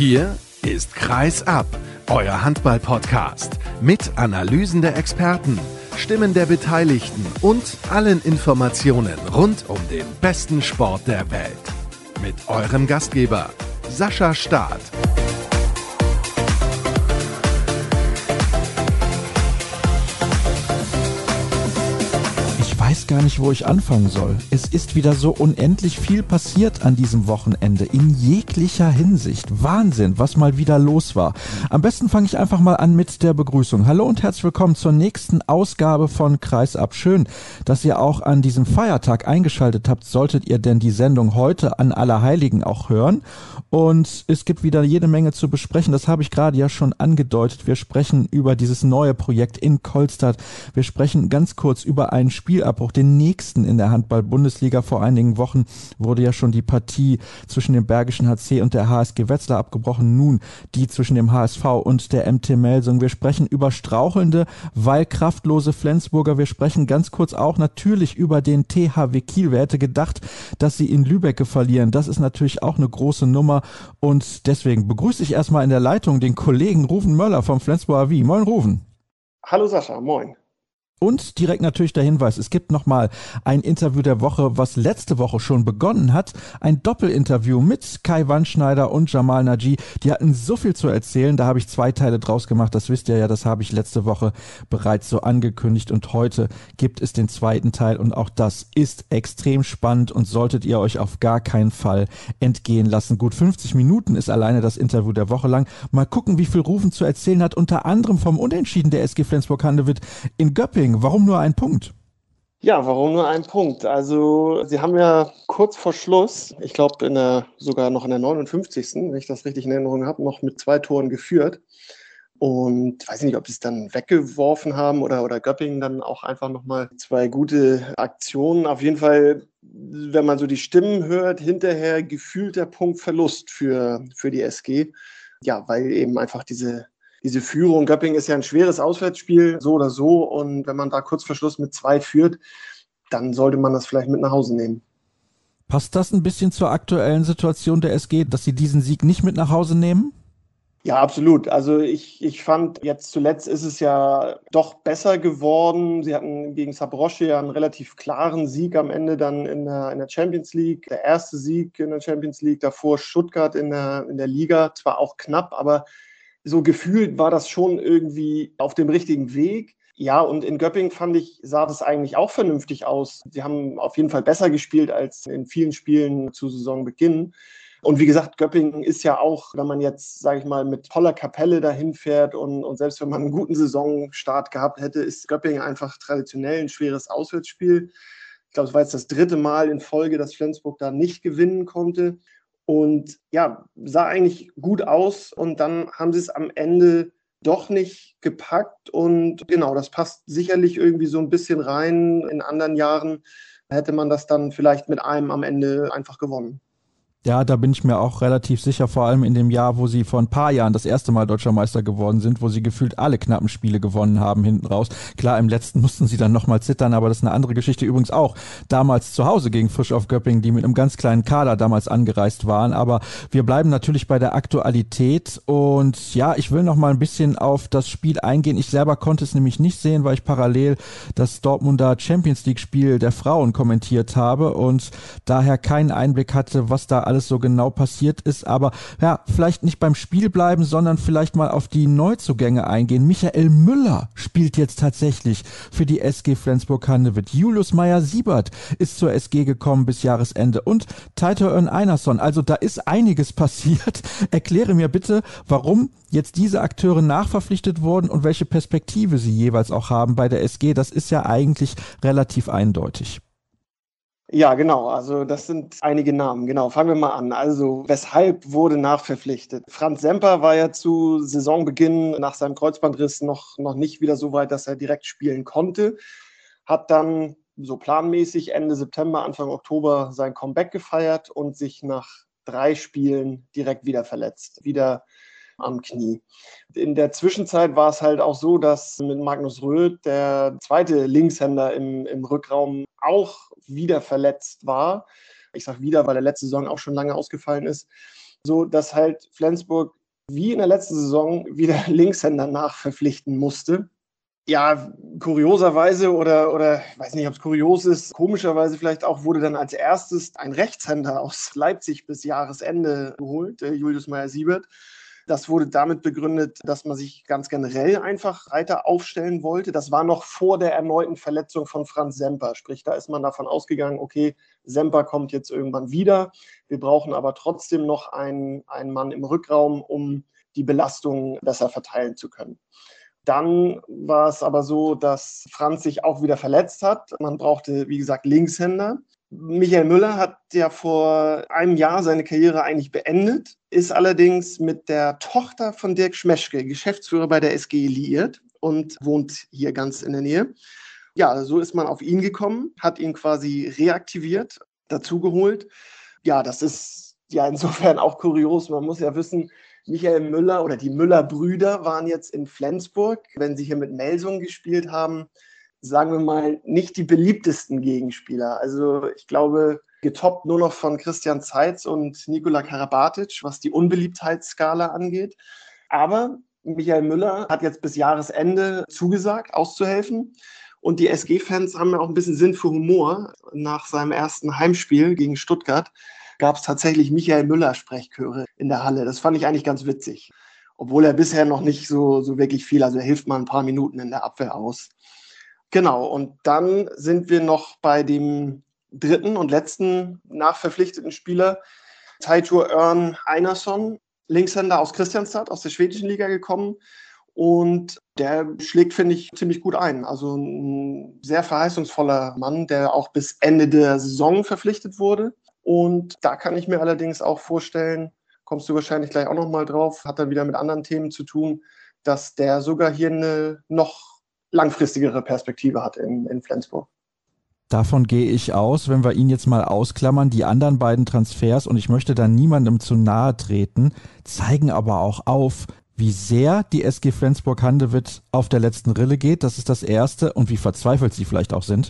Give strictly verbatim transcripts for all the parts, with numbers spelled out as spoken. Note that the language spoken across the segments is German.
Hier ist Kreis ab, euer Handball-Podcast mit Analysen der Experten, Stimmen der Beteiligten und allen Informationen rund um den besten Sport der Welt. Mit eurem Gastgeber Sascha Staat. Ich weiß gar nicht, wo ich anfangen soll. Es ist wieder so unendlich viel passiert an diesem Wochenende, in jeglicher Hinsicht. Wahnsinn, was mal wieder los war. Am besten fange ich einfach mal an mit der Begrüßung. Hallo und herzlich willkommen zur nächsten Ausgabe von Kreis ab. Schön, dass ihr auch an diesem Feiertag eingeschaltet habt. Solltet ihr denn die Sendung heute an Allerheiligen auch hören? Und es gibt wieder jede Menge zu besprechen. Das habe ich gerade ja schon angedeutet. Wir sprechen über dieses neue Projekt in Kolstadt. Wir sprechen ganz kurz über einen Spielabbruch, den nächsten in der Handball-Bundesliga. Vor einigen Wochen wurde ja schon die Partie zwischen dem Bergischen H C und der H S G Wetzlar abgebrochen. Nun die zwischen dem H S V und der M T Melsung. Wir sprechen über strauchelnde, weil kraftlose Flensburger. Wir sprechen ganz kurz auch natürlich über den T H W Kiel. Wer hätte gedacht, dass sie in Lübeck verlieren? Das ist natürlich auch eine große Nummer. Und deswegen begrüße ich erstmal in der Leitung den Kollegen Ruven Möller vom Flensburger A V. Moin Ruven. Hallo Sascha, moin. Und direkt natürlich der Hinweis, es gibt nochmal ein Interview der Woche, was letzte Woche schon begonnen hat. Ein Doppelinterview mit Kai Wandschneider und Jamal Naji. Die hatten so viel zu erzählen, da habe ich zwei Teile draus gemacht. Das wisst ihr ja, das habe ich letzte Woche bereits so angekündigt. Und heute gibt es den zweiten Teil und auch das ist extrem spannend und solltet ihr euch auf gar keinen Fall entgehen lassen. Gut fünfzig Minuten ist alleine das Interview der Woche lang. Mal gucken, wie viel Rufen zu erzählen hat, unter anderem vom Unentschieden der S G Flensburg-Handewitt in Göppingen. Warum nur ein Punkt? Ja, warum nur ein Punkt? Also sie haben ja kurz vor Schluss, ich glaube in der sogar noch in der neunundfünfzigsten, wenn ich das richtig in Erinnerung habe, noch mit zwei Toren geführt. Und ich weiß nicht, ob sie es dann weggeworfen haben oder, oder Göppingen dann auch einfach nochmal zwei gute Aktionen. Auf jeden Fall, wenn man so die Stimmen hört, hinterher gefühlter Punktverlust für, für die S G. Ja, weil eben einfach diese Diese Führung, Göppingen ist ja ein schweres Auswärtsspiel, so oder so. Und wenn man da kurz vor Schluss mit zwei führt, dann sollte man das vielleicht mit nach Hause nehmen. Passt das ein bisschen zur aktuellen Situation der S G, dass sie diesen Sieg nicht mit nach Hause nehmen? Ja, absolut. Also ich, ich fand, jetzt zuletzt ist es ja doch besser geworden. Sie hatten gegen Zabrosche ja einen relativ klaren Sieg am Ende dann in der, in der Champions League. Der erste Sieg in der Champions League, davor Stuttgart in der, in der Liga. Zwar auch knapp, aber so gefühlt war das schon irgendwie auf dem richtigen Weg. Ja, und in Göppingen fand ich, sah das eigentlich auch vernünftig aus. Sie haben auf jeden Fall besser gespielt als in vielen Spielen zu Saisonbeginn. Und wie gesagt, Göppingen ist ja auch, wenn man jetzt, sage ich mal, mit voller Kapelle dahin fährt und, und selbst wenn man einen guten Saisonstart gehabt hätte, ist Göppingen einfach traditionell ein schweres Auswärtsspiel. Ich glaube, es war jetzt das dritte Mal in Folge, dass Flensburg da nicht gewinnen konnte. Und ja, sah eigentlich gut aus und dann haben sie es am Ende doch nicht gepackt und genau, das passt sicherlich irgendwie so ein bisschen rein. In anderen Jahren hätte man das dann vielleicht mit einem am Ende einfach gewonnen. Ja, da bin ich mir auch relativ sicher, vor allem in dem Jahr, wo sie vor ein paar Jahren das erste Mal Deutscher Meister geworden sind, wo sie gefühlt alle knappen Spiele gewonnen haben hinten raus. Klar, im letzten mussten sie dann nochmal zittern, aber das ist eine andere Geschichte. Übrigens auch damals zu Hause gegen Frisch auf Göppingen, die mit einem ganz kleinen Kader damals angereist waren. Aber wir bleiben natürlich bei der Aktualität und ja, ich will noch mal ein bisschen auf das Spiel eingehen. Ich selber konnte es nämlich nicht sehen, weil ich parallel das Dortmunder Champions League Spiel der Frauen kommentiert habe und daher keinen Einblick hatte, was da alles alles so genau passiert ist, aber ja, vielleicht nicht beim Spiel bleiben, sondern vielleicht mal auf die Neuzugänge eingehen. Michael Müller spielt jetzt tatsächlich für die S G Flensburg-Handewitt. Julius Meyer-Siebert ist zur S G gekommen bis Jahresende und Teitur Örn Einarsson. Also da ist einiges passiert. Erkläre mir bitte, warum jetzt diese Akteure nachverpflichtet wurden und welche Perspektive sie jeweils auch haben bei der S G. Das ist ja eigentlich relativ eindeutig. Ja, genau. Also das sind einige Namen. Genau, fangen wir mal an. Also weshalb wurde nachverpflichtet? Franz Semper war ja zu Saisonbeginn nach seinem Kreuzbandriss noch, noch nicht wieder so weit, dass er direkt spielen konnte. Hat dann so planmäßig Ende September, Anfang Oktober sein Comeback gefeiert und sich nach drei Spielen direkt wieder verletzt. Wieder am Knie. In der Zwischenzeit war es halt auch so, dass mit Magnus Röth der zweite Linkshänder im, im Rückraum auch wieder verletzt war. Ich sage wieder, weil er letzte Saison auch schon lange ausgefallen ist. so dass halt Flensburg wie in der letzten Saison wieder Linkshänder nachverpflichten musste. Ja, kurioserweise oder, oder ich weiß nicht, ob es kurios ist, komischerweise vielleicht auch, wurde dann als erstes ein Rechtshänder aus Leipzig bis Jahresende geholt, äh, Julius Meyer-Siebert. Das wurde damit begründet, dass man sich ganz generell einfach breiter aufstellen wollte. Das war noch vor der erneuten Verletzung von Franz Semper. Sprich, da ist man davon ausgegangen, okay, Semper kommt jetzt irgendwann wieder. Wir brauchen aber trotzdem noch einen, einen Mann im Rückraum, um die Belastung besser verteilen zu können. Dann war es aber so, dass Franz sich auch wieder verletzt hat. Man brauchte, wie gesagt, Linkshänder. Michael Müller hat ja vor einem Jahr seine Karriere eigentlich beendet, ist allerdings mit der Tochter von Dirk Schmeschke, Geschäftsführer bei der S G, liiert und wohnt hier ganz in der Nähe. Ja, so ist man auf ihn gekommen, hat ihn quasi reaktiviert, dazugeholt. Ja, das ist ja insofern auch kurios. Man muss ja wissen, Michael Müller oder die Müller-Brüder waren jetzt in Flensburg, wenn sie hier mit Melsung gespielt haben, sagen wir mal, nicht die beliebtesten Gegenspieler. Also ich glaube, getoppt nur noch von Christian Zeitz und Nikola Karabatic, was die Unbeliebtheitsskala angeht. Aber Michael Müller hat jetzt bis Jahresende zugesagt, auszuhelfen. Und die S G-Fans haben ja auch ein bisschen Sinn für Humor. Nach seinem ersten Heimspiel gegen Stuttgart gab es tatsächlich Michael Müller-Sprechchöre in der Halle. Das fand ich eigentlich ganz witzig. Obwohl er bisher noch nicht so, so wirklich viel, also er hilft mal ein paar Minuten in der Abwehr aus. Genau, und dann sind wir noch bei dem dritten und letzten nachverpflichteten Spieler, Teitur Örn Einarsson, Linkshänder aus Kristianstad, aus der schwedischen Liga gekommen. Und der schlägt, finde ich, ziemlich gut ein. Also ein sehr verheißungsvoller Mann, der auch bis Ende der Saison verpflichtet wurde. Und da kann ich mir allerdings auch vorstellen, kommst du wahrscheinlich gleich auch nochmal drauf, hat dann wieder mit anderen Themen zu tun, dass der sogar hier eine noch langfristigere Perspektive hat in, in Flensburg. Davon gehe ich aus, wenn wir ihn jetzt mal ausklammern. Die anderen beiden Transfers, und ich möchte da niemandem zu nahe treten, zeigen aber auch auf, wie sehr die S G Flensburg-Handewitt auf der letzten Rille geht. Das ist das Erste. Und wie verzweifelt sie vielleicht auch sind.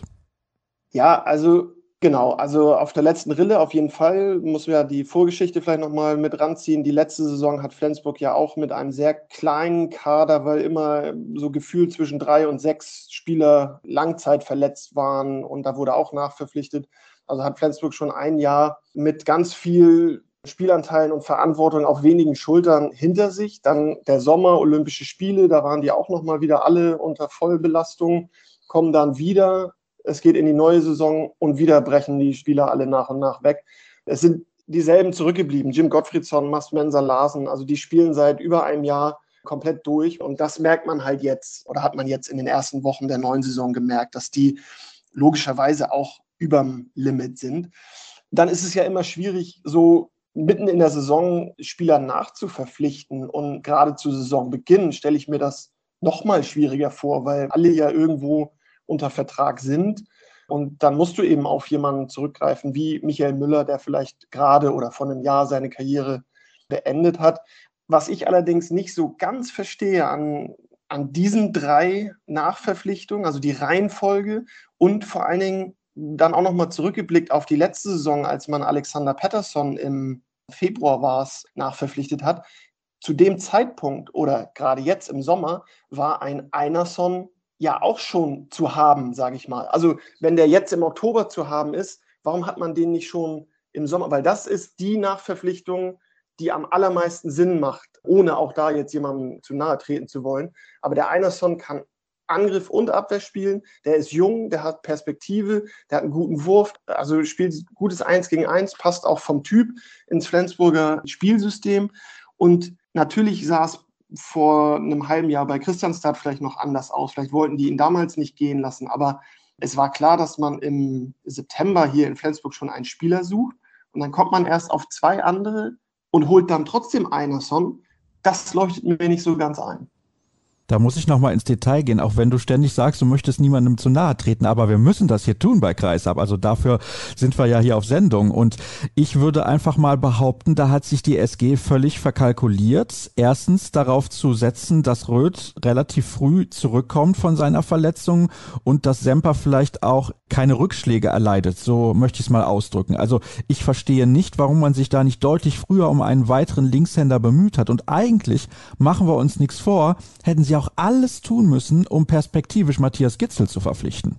Ja, also genau, also auf der letzten Rille auf jeden Fall, muss man ja die Vorgeschichte vielleicht nochmal mit ranziehen. Die letzte Saison hat Flensburg ja auch mit einem sehr kleinen Kader, weil immer so gefühlt zwischen drei und sechs Spieler Langzeit verletzt waren und da wurde auch nachverpflichtet. Also hat Flensburg schon ein Jahr mit ganz viel Spielanteilen und Verantwortung auf wenigen Schultern hinter sich. Dann der Sommer, Olympische Spiele, da waren die auch nochmal wieder alle unter Vollbelastung, kommen dann wieder. Es geht in die neue Saison und wieder brechen die Spieler alle nach und nach weg. Es sind dieselben zurückgeblieben. Jim Gottfriedsson, Mats Mensa Larsen, also die spielen seit über einem Jahr komplett durch. Und das merkt man halt jetzt oder hat man jetzt in den ersten Wochen der neuen Saison gemerkt, dass die logischerweise auch überm Limit sind. Dann ist es ja immer schwierig, so mitten in der Saison Spieler nachzuverpflichten. Und gerade zu Saisonbeginn stelle ich mir das noch mal schwieriger vor, weil alle ja irgendwo unter Vertrag sind. Und dann musst du eben auf jemanden zurückgreifen wie Michael Müller, der vielleicht gerade oder vor einem Jahr seine Karriere beendet hat. Was ich allerdings nicht so ganz verstehe an, an diesen drei Nachverpflichtungen, also die Reihenfolge und vor allen Dingen dann auch nochmal zurückgeblickt auf die letzte Saison, als man Alexander Pettersson im Februar war es, nachverpflichtet hat. Zu dem Zeitpunkt oder gerade jetzt im Sommer war ein Einarsson ja auch schon zu haben, sage ich mal. Also wenn der jetzt im Oktober zu haben ist, warum hat man den nicht schon im Sommer? Weil das ist die Nachverpflichtung, die am allermeisten Sinn macht, ohne auch da jetzt jemandem zu nahe treten zu wollen. Aber der Einarsson kann Angriff und Abwehr spielen. Der ist jung, der hat Perspektive, der hat einen guten Wurf, also spielt gutes Eins gegen Eins, passt auch vom Typ ins Flensburger Spielsystem. Und natürlich sah es vor einem halben Jahr bei Kristianstad vielleicht noch anders aus. Vielleicht wollten die ihn damals nicht gehen lassen, aber es war klar, dass man im September hier in Flensburg schon einen Spieler sucht und dann kommt man erst auf zwei andere und holt dann trotzdem Einarsson. Das leuchtet mir nicht so ganz ein. Da muss ich nochmal ins Detail gehen, auch wenn du ständig sagst, du möchtest niemandem zu nahe treten, aber wir müssen das hier tun bei Kreisab, also dafür sind wir ja hier auf Sendung und ich würde einfach mal behaupten, da hat sich die S G völlig verkalkuliert, erstens darauf zu setzen, dass Röth relativ früh zurückkommt von seiner Verletzung und dass Semper vielleicht auch keine Rückschläge erleidet, so möchte ich es mal ausdrücken. Also ich verstehe nicht, warum man sich da nicht deutlich früher um einen weiteren Linkshänder bemüht hat und eigentlich, machen wir uns nichts vor, hätten sie auch alles tun müssen, um perspektivisch Matthias Gitzel zu verpflichten.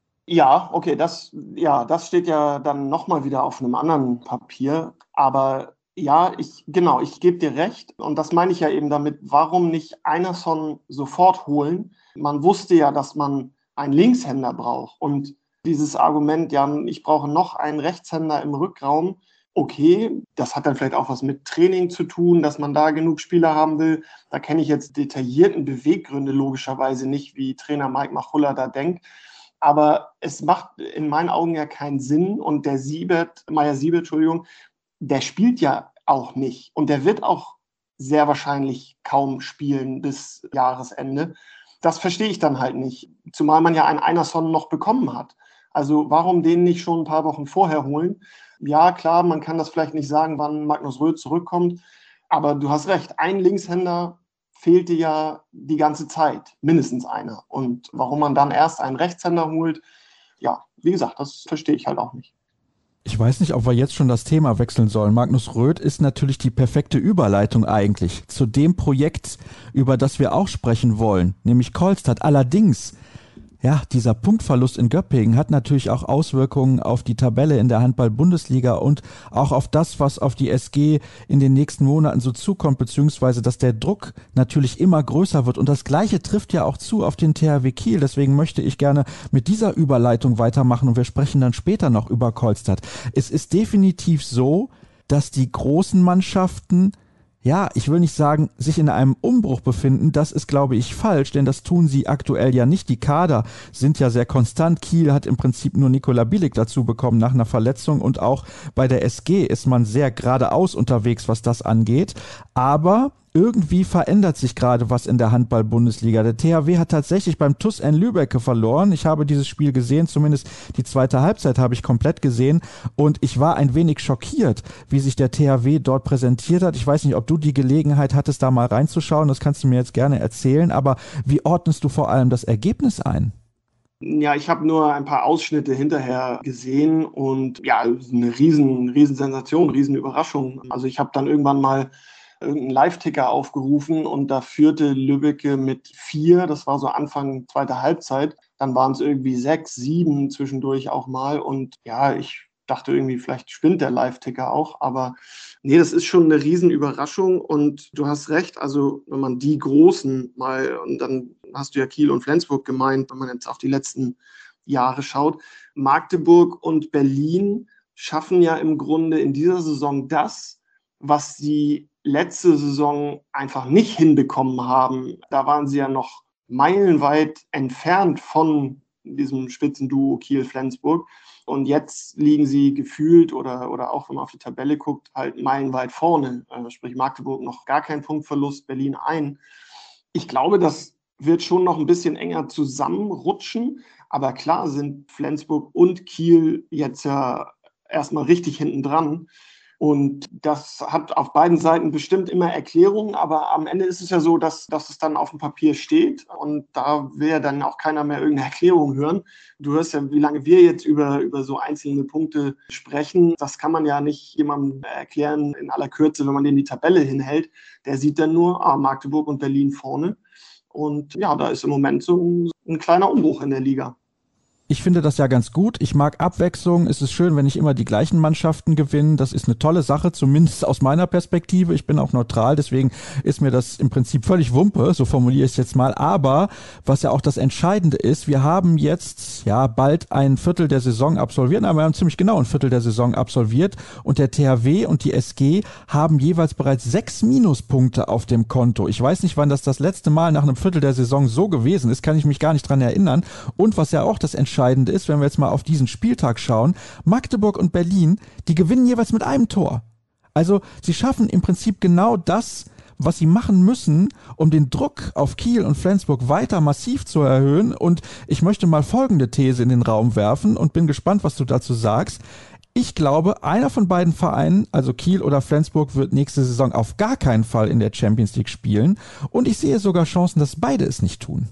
Ja, okay, das, ja, das steht ja dann nochmal wieder auf einem anderen Papier. Aber ja, ich, genau, ich gebe dir recht. Und das meine ich ja eben damit, warum nicht Einarsson sofort holen? Man wusste ja, dass man einen Linkshänder braucht. Und dieses Argument, ja, ich brauche noch einen Rechtshänder im Rückraum, okay, das hat dann vielleicht auch was mit Training zu tun, dass man da genug Spieler haben will. Da kenne ich jetzt detaillierten Beweggründe logischerweise nicht, wie Trainer Mike Machulla da denkt. Aber es macht in meinen Augen ja keinen Sinn. Und der Siebert, Meier Siebert, Entschuldigung, der spielt ja auch nicht. Und der wird auch sehr wahrscheinlich kaum spielen bis Jahresende. Das verstehe ich dann halt nicht. Zumal man ja einen Einarsson noch bekommen hat. Also warum den nicht schon ein paar Wochen vorher holen? Ja, klar, man kann das vielleicht nicht sagen, wann Magnus Röth zurückkommt, aber du hast recht, ein Linkshänder fehlte ja die ganze Zeit, mindestens einer. Und warum man dann erst einen Rechtshänder holt, ja, wie gesagt, das verstehe ich halt auch nicht. Ich weiß nicht, ob wir jetzt schon das Thema wechseln sollen. Magnus Röth ist natürlich die perfekte Überleitung eigentlich zu dem Projekt, über das wir auch sprechen wollen, nämlich Kolstad. Allerdings, ja, dieser Punktverlust in Göppingen hat natürlich auch Auswirkungen auf die Tabelle in der Handball-Bundesliga und auch auf das, was auf die S G in den nächsten Monaten so zukommt, beziehungsweise dass der Druck natürlich immer größer wird. Und das Gleiche trifft ja auch zu auf den T H W Kiel. Deswegen möchte ich gerne mit dieser Überleitung weitermachen und wir sprechen dann später noch über Kolstad. Es ist definitiv so, dass die großen Mannschaften, ja, ich will nicht sagen, sich in einem Umbruch befinden, das ist, glaube ich, falsch, denn das tun sie aktuell ja nicht. Die Kader sind ja sehr konstant. Kiel hat im Prinzip nur Nikola Bilic dazu bekommen nach einer Verletzung und auch bei der S G ist man sehr geradeaus unterwegs, was das angeht. Aber irgendwie verändert sich gerade was in der Handball-Bundesliga. Der T H W hat tatsächlich beim T U S N Lübbecke verloren. Ich habe dieses Spiel gesehen, zumindest die zweite Halbzeit habe ich komplett gesehen und ich war ein wenig schockiert, wie sich der T H W dort präsentiert hat. Ich weiß nicht, ob du die Gelegenheit hattest, da mal reinzuschauen, das kannst du mir jetzt gerne erzählen, aber wie ordnest du vor allem das Ergebnis ein? Ja, ich habe nur ein paar Ausschnitte hinterher gesehen und ja, eine riesen, riesen Sensation, riesen Überraschung. Also ich habe dann irgendwann mal irgendeinen Live-Ticker aufgerufen und da führte Lübbecke mit vier, das war so Anfang zweiter Halbzeit, dann waren es irgendwie sechs, sieben zwischendurch auch mal und ja, ich dachte irgendwie, vielleicht spinnt der Live-Ticker auch, aber nee, das ist schon eine Riesenüberraschung und du hast recht, also wenn man die Großen mal, und dann hast du ja Kiel und Flensburg gemeint, wenn man jetzt auf die letzten Jahre schaut, Magdeburg und Berlin schaffen ja im Grunde in dieser Saison das, was sie letzte Saison einfach nicht hinbekommen haben. Da waren sie ja noch meilenweit entfernt von diesem Spitzenduo Kiel-Flensburg. Und jetzt liegen sie gefühlt oder, oder auch wenn man auf die Tabelle guckt, halt meilenweit vorne. Also sprich Magdeburg noch gar kein Punktverlust, Berlin ein. Ich glaube, das wird schon noch ein bisschen enger zusammenrutschen. Aber klar sind Flensburg und Kiel jetzt ja erstmal richtig hinten dran. Und das hat auf beiden Seiten bestimmt immer Erklärungen, aber am Ende ist es ja so, dass, dass es dann auf dem Papier steht und da will ja dann auch keiner mehr irgendeine Erklärung hören. Du hörst ja, wie lange wir jetzt über, über so einzelne Punkte sprechen. Das kann man ja nicht jemandem erklären in aller Kürze, wenn man den die Tabelle hinhält. Der sieht dann nur, ah, Magdeburg und Berlin vorne. Und ja, da ist im Moment so ein, ein kleiner Umbruch in der Liga. Ich finde das ja ganz gut. Ich mag Abwechslung. Es ist schön, wenn nicht immer die gleichen Mannschaften gewinnen. Das ist eine tolle Sache, zumindest aus meiner Perspektive. Ich bin auch neutral, deswegen ist mir das im Prinzip völlig Wumpe, so formuliere ich es jetzt mal. Aber was ja auch das Entscheidende ist, wir haben jetzt ja bald ein Viertel der Saison absolviert, aber wir haben ziemlich genau ein Viertel der Saison absolviert und der T H W und die S G haben jeweils bereits sechs Minuspunkte auf dem Konto. Ich weiß nicht, wann das das letzte Mal nach einem Viertel der Saison so gewesen ist, kann ich mich gar nicht dran erinnern. Und was ja auch das Entscheidende ist, wenn wir jetzt mal auf diesen Spieltag schauen, Magdeburg und Berlin, die gewinnen jeweils mit einem Tor. Also sie schaffen im Prinzip genau das, was sie machen müssen, um den Druck auf Kiel und Flensburg weiter massiv zu erhöhen. Und ich möchte mal folgende These in den Raum werfen und bin gespannt, was du dazu sagst. Ich glaube, einer von beiden Vereinen, also Kiel oder Flensburg, wird nächste Saison auf gar keinen Fall in der Champions League spielen. Und ich sehe sogar Chancen, dass beide es nicht tun.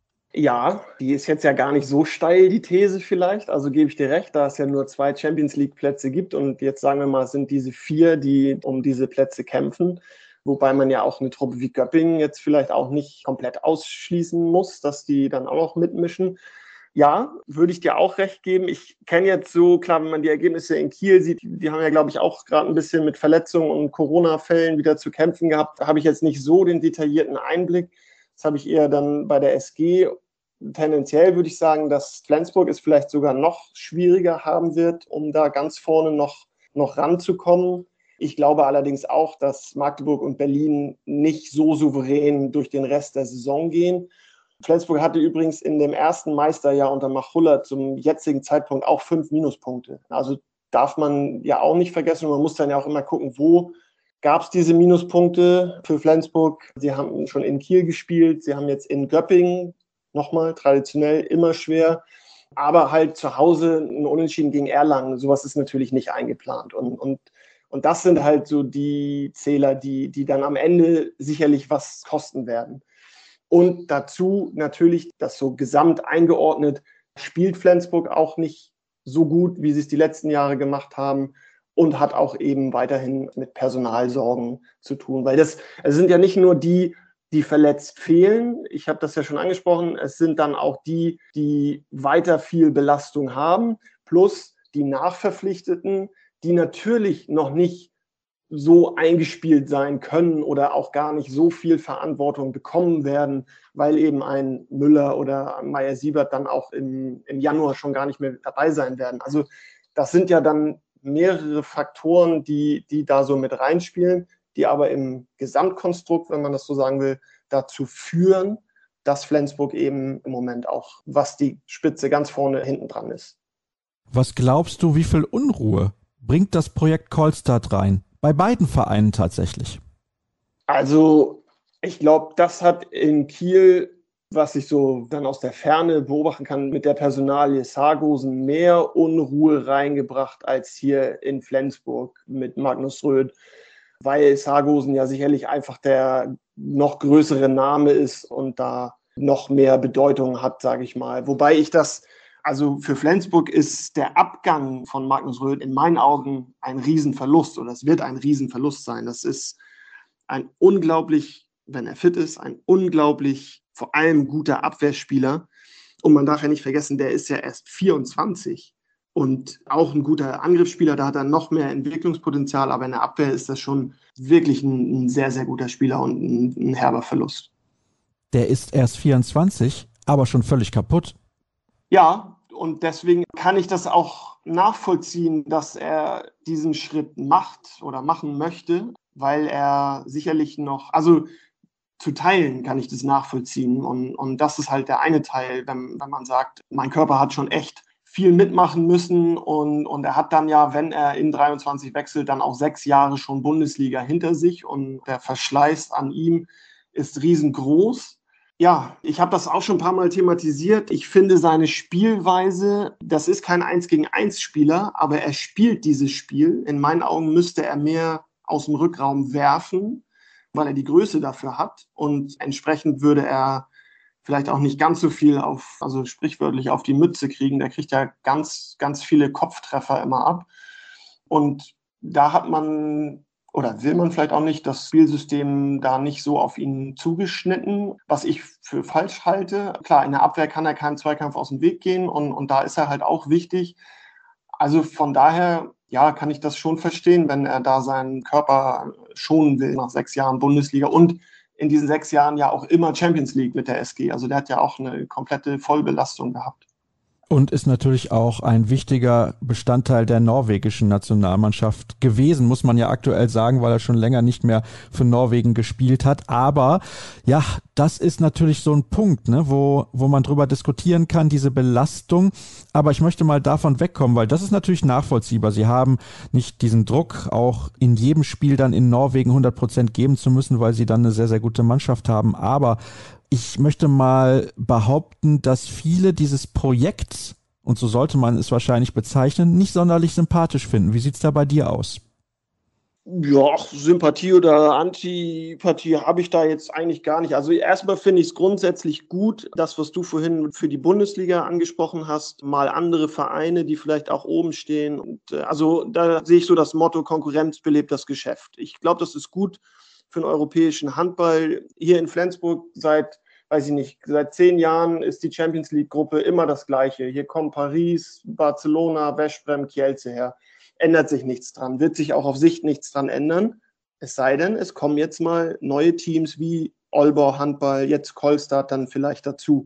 Ja, die ist jetzt ja gar nicht so steil, die These vielleicht. Also gebe ich dir recht, da es ja nur zwei Champions-League-Plätze gibt und jetzt sagen wir mal, es sind diese vier, die um diese Plätze kämpfen. Wobei man ja auch eine Truppe wie Göppingen jetzt vielleicht auch nicht komplett ausschließen muss, dass die dann auch noch mitmischen. Ja, würde ich dir auch recht geben. Ich kenne jetzt so, klar, wenn man die Ergebnisse in Kiel sieht, die haben ja, glaube ich, auch gerade ein bisschen mit Verletzungen und Corona-Fällen wieder zu kämpfen gehabt. Da habe ich jetzt nicht so den detaillierten Einblick. Das habe ich eher dann bei der S G. Tendenziell würde ich sagen, dass Flensburg es vielleicht sogar noch schwieriger haben wird, um da ganz vorne noch, noch ranzukommen. Ich glaube allerdings auch, dass Magdeburg und Berlin nicht so souverän durch den Rest der Saison gehen. Flensburg hatte übrigens in dem ersten Meisterjahr unter Machulla zum jetzigen Zeitpunkt auch fünf Minuspunkte. Also darf man ja auch nicht vergessen. Man muss dann ja auch immer gucken, wo gab es diese Minuspunkte für Flensburg. Sie haben schon in Kiel gespielt, sie haben jetzt in Göppingen, nochmal traditionell immer schwer, aber halt zu Hause ein Unentschieden gegen Erlangen, sowas ist natürlich nicht eingeplant. Und, und, und das sind halt so die Zähler, die, die dann am Ende sicherlich was kosten werden. Und dazu natürlich, das so gesamt eingeordnet, spielt Flensburg auch nicht so gut, wie sie es die letzten Jahre gemacht haben. Und hat auch eben weiterhin mit Personalsorgen zu tun. Weil das, es sind ja nicht nur die, die verletzt fehlen. Ich habe das ja schon angesprochen. Es sind dann auch die, die weiter viel Belastung haben. Plus die Nachverpflichteten, die natürlich noch nicht so eingespielt sein können oder auch gar nicht so viel Verantwortung bekommen werden, weil eben ein Müller oder ein Meyer-Siebert dann auch im, im Januar schon gar nicht mehr dabei sein werden. Also das sind ja dann mehrere Faktoren, die, die da so mit reinspielen, die aber im Gesamtkonstrukt, wenn man das so sagen will, dazu führen, dass Flensburg eben im Moment auch, was die Spitze ganz vorne hinten dran ist. Was glaubst du, wie viel Unruhe bringt das Projekt Kolstad rein? Bei beiden Vereinen tatsächlich. Also ich glaube, das hat in Kiel, was ich so dann aus der Ferne beobachten kann, mit der Personalie Sargosen mehr Unruhe reingebracht als hier in Flensburg mit Magnus Röth, weil Sargosen ja sicherlich einfach der noch größere Name ist und da noch mehr Bedeutung hat, sage ich mal. Wobei ich das, also für Flensburg ist der Abgang von Magnus Röth in meinen Augen ein Riesenverlust oder es wird ein Riesenverlust sein. Das ist ein unglaublich, wenn er fit ist, ein unglaublich vor allem guter Abwehrspieler. Und man darf ja nicht vergessen, der ist ja erst vierundzwanzig und auch ein guter Angriffsspieler. Da hat er noch mehr Entwicklungspotenzial, aber in der Abwehr ist das schon wirklich ein, ein sehr, sehr guter Spieler und ein, ein herber Verlust. Der ist erst vierundzwanzig, aber schon völlig kaputt. Ja, und deswegen kann ich das auch nachvollziehen, dass er diesen Schritt macht oder machen möchte, weil er sicherlich noch, also zu teilen kann ich das nachvollziehen. Und, und das ist halt der eine Teil, wenn, wenn man sagt, mein Körper hat schon echt viel mitmachen müssen und, und er hat dann ja, wenn er in dreiundzwanzig wechselt, dann auch sechs Jahre schon Bundesliga hinter sich und der Verschleiß an ihm ist riesengroß. Ja, ich habe das auch schon ein paar Mal thematisiert. Ich finde seine Spielweise, das ist kein eins gegen eins Spieler, aber er spielt dieses Spiel. In meinen Augen müsste er mehr aus dem Rückraum werfen, weil er die Größe dafür hat und entsprechend würde er vielleicht auch nicht ganz so viel auf, also sprichwörtlich auf die Mütze kriegen. Der kriegt ja ganz, ganz viele Kopftreffer immer ab und da hat man oder will man vielleicht auch nicht das Spielsystem da nicht so auf ihn zugeschnitten, was ich für falsch halte. Klar, in der Abwehr kann er keinen Zweikampf aus dem Weg gehen und, und da ist er halt auch wichtig. Also von daher, ja, kann ich das schon verstehen, wenn er da seinen Körper schonen will nach sechs Jahren Bundesliga und in diesen sechs Jahren ja auch immer Champions League mit der S G. Also der hat ja auch eine komplette Vollbelastung gehabt. Und ist natürlich auch ein wichtiger Bestandteil der norwegischen Nationalmannschaft gewesen, muss man ja aktuell sagen, weil er schon länger nicht mehr für Norwegen gespielt hat. Aber ja, das ist natürlich so ein Punkt, ne, wo, wo man drüber diskutieren kann, diese Belastung. Aber ich möchte mal davon wegkommen, weil das ist natürlich nachvollziehbar. Sie haben nicht diesen Druck, auch in jedem Spiel dann in Norwegen hundert Prozent geben zu müssen, weil sie dann eine sehr, sehr gute Mannschaft haben. Aber ich möchte mal behaupten, dass viele dieses Projekt, und so sollte man es wahrscheinlich bezeichnen, nicht sonderlich sympathisch finden. Wie sieht's da bei dir aus? Ja, Sympathie oder Antipathie habe ich da jetzt eigentlich gar nicht. Also erstmal finde ich es grundsätzlich gut, das, was du vorhin für die Bundesliga angesprochen hast, mal andere Vereine, die vielleicht auch oben stehen. Und also da sehe ich so das Motto, Konkurrenz belebt das Geschäft. Ich glaube, das ist gut für den europäischen Handball. Hier in Flensburg seit, weiß ich nicht, seit zehn Jahren ist die Champions League-Gruppe immer das Gleiche. Hier kommen Paris, Barcelona, Veszprem, Kielce her. Ändert sich nichts dran, wird sich auch auf Sicht nichts dran ändern. Es sei denn, es kommen jetzt mal neue Teams wie Aalborg Handball, jetzt Kolstad dann vielleicht dazu.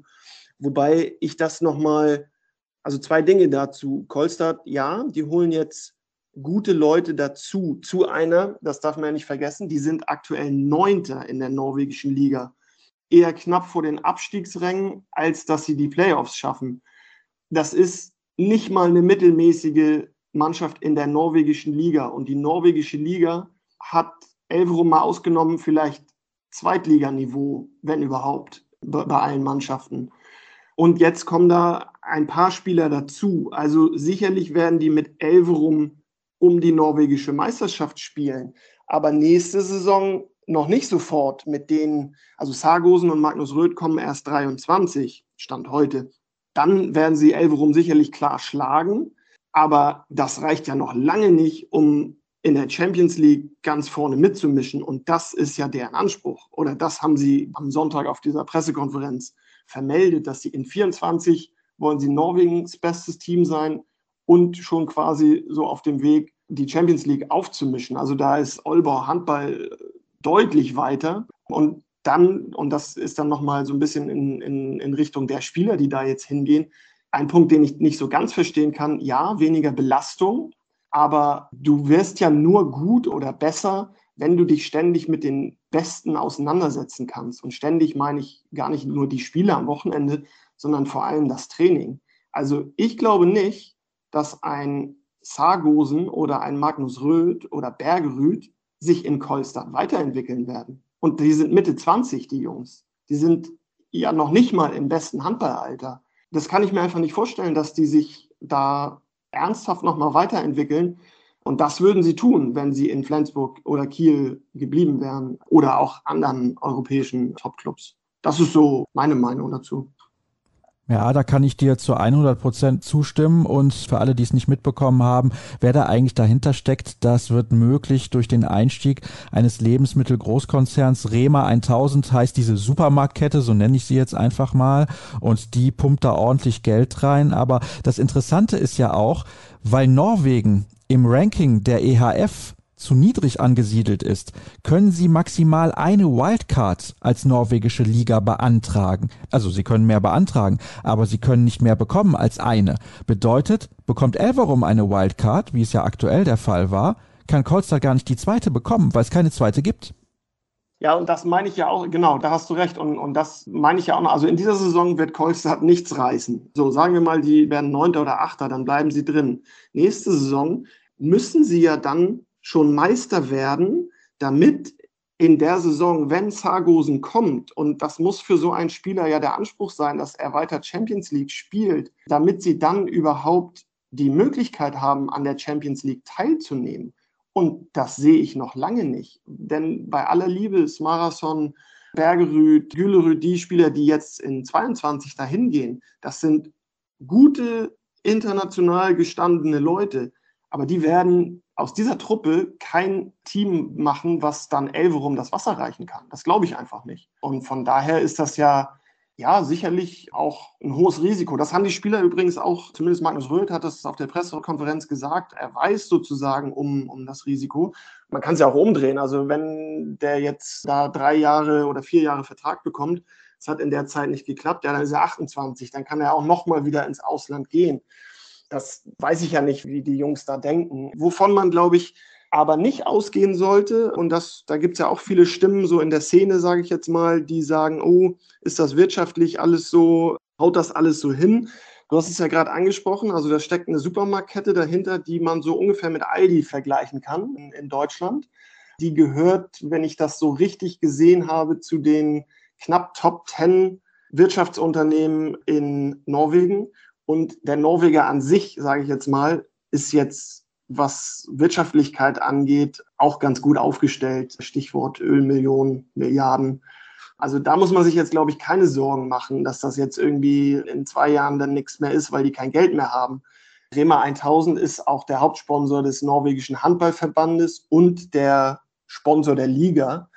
Wobei ich das nochmal, also zwei Dinge dazu. Kolstad, ja, die holen jetzt gute Leute dazu, zu einer, das darf man ja nicht vergessen, die sind aktuell Neunter in der norwegischen Liga. Eher knapp vor den Abstiegsrängen, als dass sie die Playoffs schaffen. Das ist nicht mal eine mittelmäßige Mannschaft in der norwegischen Liga. Und die norwegische Liga hat Elverum mal ausgenommen, vielleicht Zweitliganiveau, wenn überhaupt, bei allen Mannschaften. Und jetzt kommen da ein paar Spieler dazu. Also sicherlich werden die mit Elverum um die norwegische Meisterschaft spielen. Aber nächste Saison noch nicht sofort mit denen, also Sargosen und Magnus Röth kommen erst dreiundzwanzig, Stand heute. Dann werden sie Elverum sicherlich klar schlagen. Aber das reicht ja noch lange nicht, um in der Champions League ganz vorne mitzumischen. Und das ist ja deren Anspruch. Oder das haben sie am Sonntag auf dieser Pressekonferenz vermeldet, dass sie in vierundzwanzig wollen sie Norwegens bestes Team sein und schon quasi so auf dem Weg, die Champions League aufzumischen. Also da ist Aalborg Handball deutlich weiter. Und dann, und das ist dann nochmal so ein bisschen in, in, in Richtung der Spieler, die da jetzt hingehen, ein Punkt, den ich nicht so ganz verstehen kann, ja, weniger Belastung, aber du wirst ja nur gut oder besser, wenn du dich ständig mit den Besten auseinandersetzen kannst. Und ständig meine ich gar nicht nur die Spiele am Wochenende, sondern vor allem das Training. Also ich glaube nicht, dass ein Sargosen oder ein Magnus Röth oder Bergerud sich in Kolstad weiterentwickeln werden. Und die sind Mitte zwanzig, die Jungs. Die sind ja noch nicht mal im besten Handballalter. Das kann ich mir einfach nicht vorstellen, dass die sich da ernsthaft nochmal weiterentwickeln. Und das würden sie tun, wenn sie in Flensburg oder Kiel geblieben wären oder auch anderen europäischen Topclubs. Das ist so meine Meinung dazu. Ja, da kann ich dir zu hundert Prozent zustimmen und für alle, die es nicht mitbekommen haben, wer da eigentlich dahinter steckt, das wird möglich durch den Einstieg eines Lebensmittelgroßkonzerns. Rema tausend heißt diese Supermarktkette, so nenne ich sie jetzt einfach mal, und die pumpt da ordentlich Geld rein. Aber das Interessante ist ja auch, weil Norwegen im Ranking der E H F zu niedrig angesiedelt ist, können sie maximal eine Wildcard als norwegische Liga beantragen. Also sie können mehr beantragen, aber sie können nicht mehr bekommen als eine. Bedeutet, bekommt Elverum eine Wildcard, wie es ja aktuell der Fall war, kann Kolstad gar nicht die zweite bekommen, weil es keine zweite gibt. Ja, und das meine ich ja auch, genau, da hast du recht. Und, und das meine ich ja auch noch. Also in dieser Saison wird Kolstad nichts reißen. So, sagen wir mal, die werden Neunter oder Achter, dann bleiben sie drin. Nächste Saison müssen sie ja dann schon Meister werden, damit in der Saison, wenn Sargosen kommt, und das muss für so einen Spieler ja der Anspruch sein, dass er weiter Champions League spielt, damit sie dann überhaupt die Möglichkeit haben, an der Champions League teilzunehmen. Und das sehe ich noch lange nicht. Denn bei aller Liebe, Smarason, Bergerud, Gülerud, die Spieler, die jetzt in zweiundzwanzig dahin gehen, das sind gute, international gestandene Leute. Aber die werden aus dieser Truppe kein Team machen, was dann Elverum das Wasser reichen kann. Das glaube ich einfach nicht. Und von daher ist das ja, ja sicherlich auch ein hohes Risiko. Das haben die Spieler übrigens auch, zumindest Magnus Röth hat das auf der Pressekonferenz gesagt, er weiß sozusagen um, um das Risiko. Man kann es ja auch umdrehen. Also wenn der jetzt da drei Jahre oder vier Jahre Vertrag bekommt, Es hat in der Zeit nicht geklappt. Ja, dann ist er achtundzwanzig. Dann kann er auch nochmal wieder ins Ausland gehen. Das weiß ich ja nicht, wie die Jungs da denken. Wovon man, glaube ich, aber nicht ausgehen sollte, und das, da gibt es ja auch viele Stimmen so in der Szene, sage ich jetzt mal, die sagen, oh, ist das wirtschaftlich alles so, haut das alles so hin? Du hast es ja gerade angesprochen, also da steckt eine Supermarktkette dahinter, die man so ungefähr mit Aldi vergleichen kann in, in Deutschland. Die gehört, wenn ich das so richtig gesehen habe, zu den knapp Top zehn Wirtschaftsunternehmen in Norwegen. Und der Norweger an sich, sage ich jetzt mal, ist jetzt, was Wirtschaftlichkeit angeht, auch ganz gut aufgestellt. Stichwort Ölmillionen, Milliarden. Also da muss man sich jetzt, glaube ich, keine Sorgen machen, dass das jetzt irgendwie in zwei Jahren dann nichts mehr ist, weil die kein Geld mehr haben. Rema tausend ist auch der Hauptsponsor des norwegischen Handballverbandes und der Sponsor der Liga.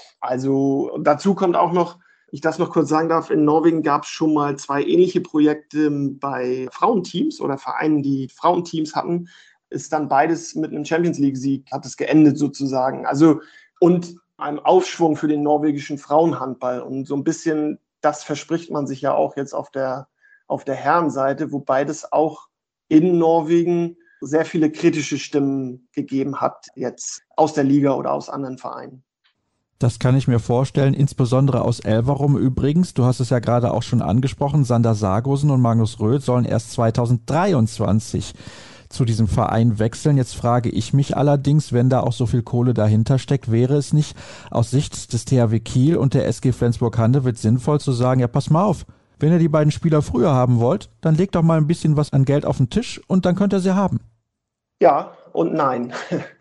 Also dazu kommt auch noch, ich das noch kurz sagen darf, in Norwegen gab es schon mal zwei ähnliche Projekte bei Frauenteams oder Vereinen, die Frauenteams hatten. Ist dann beides mit einem Champions-League-Sieg, hat es geendet sozusagen. Also und einem Aufschwung für den norwegischen Frauenhandball. Und so ein bisschen, das verspricht man sich ja auch jetzt auf der, auf der Herrenseite, wobei das auch in Norwegen sehr viele kritische Stimmen gegeben hat, jetzt aus der Liga oder aus anderen Vereinen. Das kann ich mir vorstellen, insbesondere aus Elverum übrigens. Du hast es ja gerade auch schon angesprochen, Sander Sargosen und Magnus Röth sollen erst zweitausenddreiundzwanzig zu diesem Verein wechseln. Jetzt frage ich mich allerdings, wenn da auch so viel Kohle dahinter steckt, wäre es nicht aus Sicht des T H W Kiel und der S G Flensburg-Handewitt sinnvoll zu sagen, ja pass mal auf, wenn ihr die beiden Spieler früher haben wollt, dann legt doch mal ein bisschen was an Geld auf den Tisch und dann könnt ihr sie haben. Ja und nein.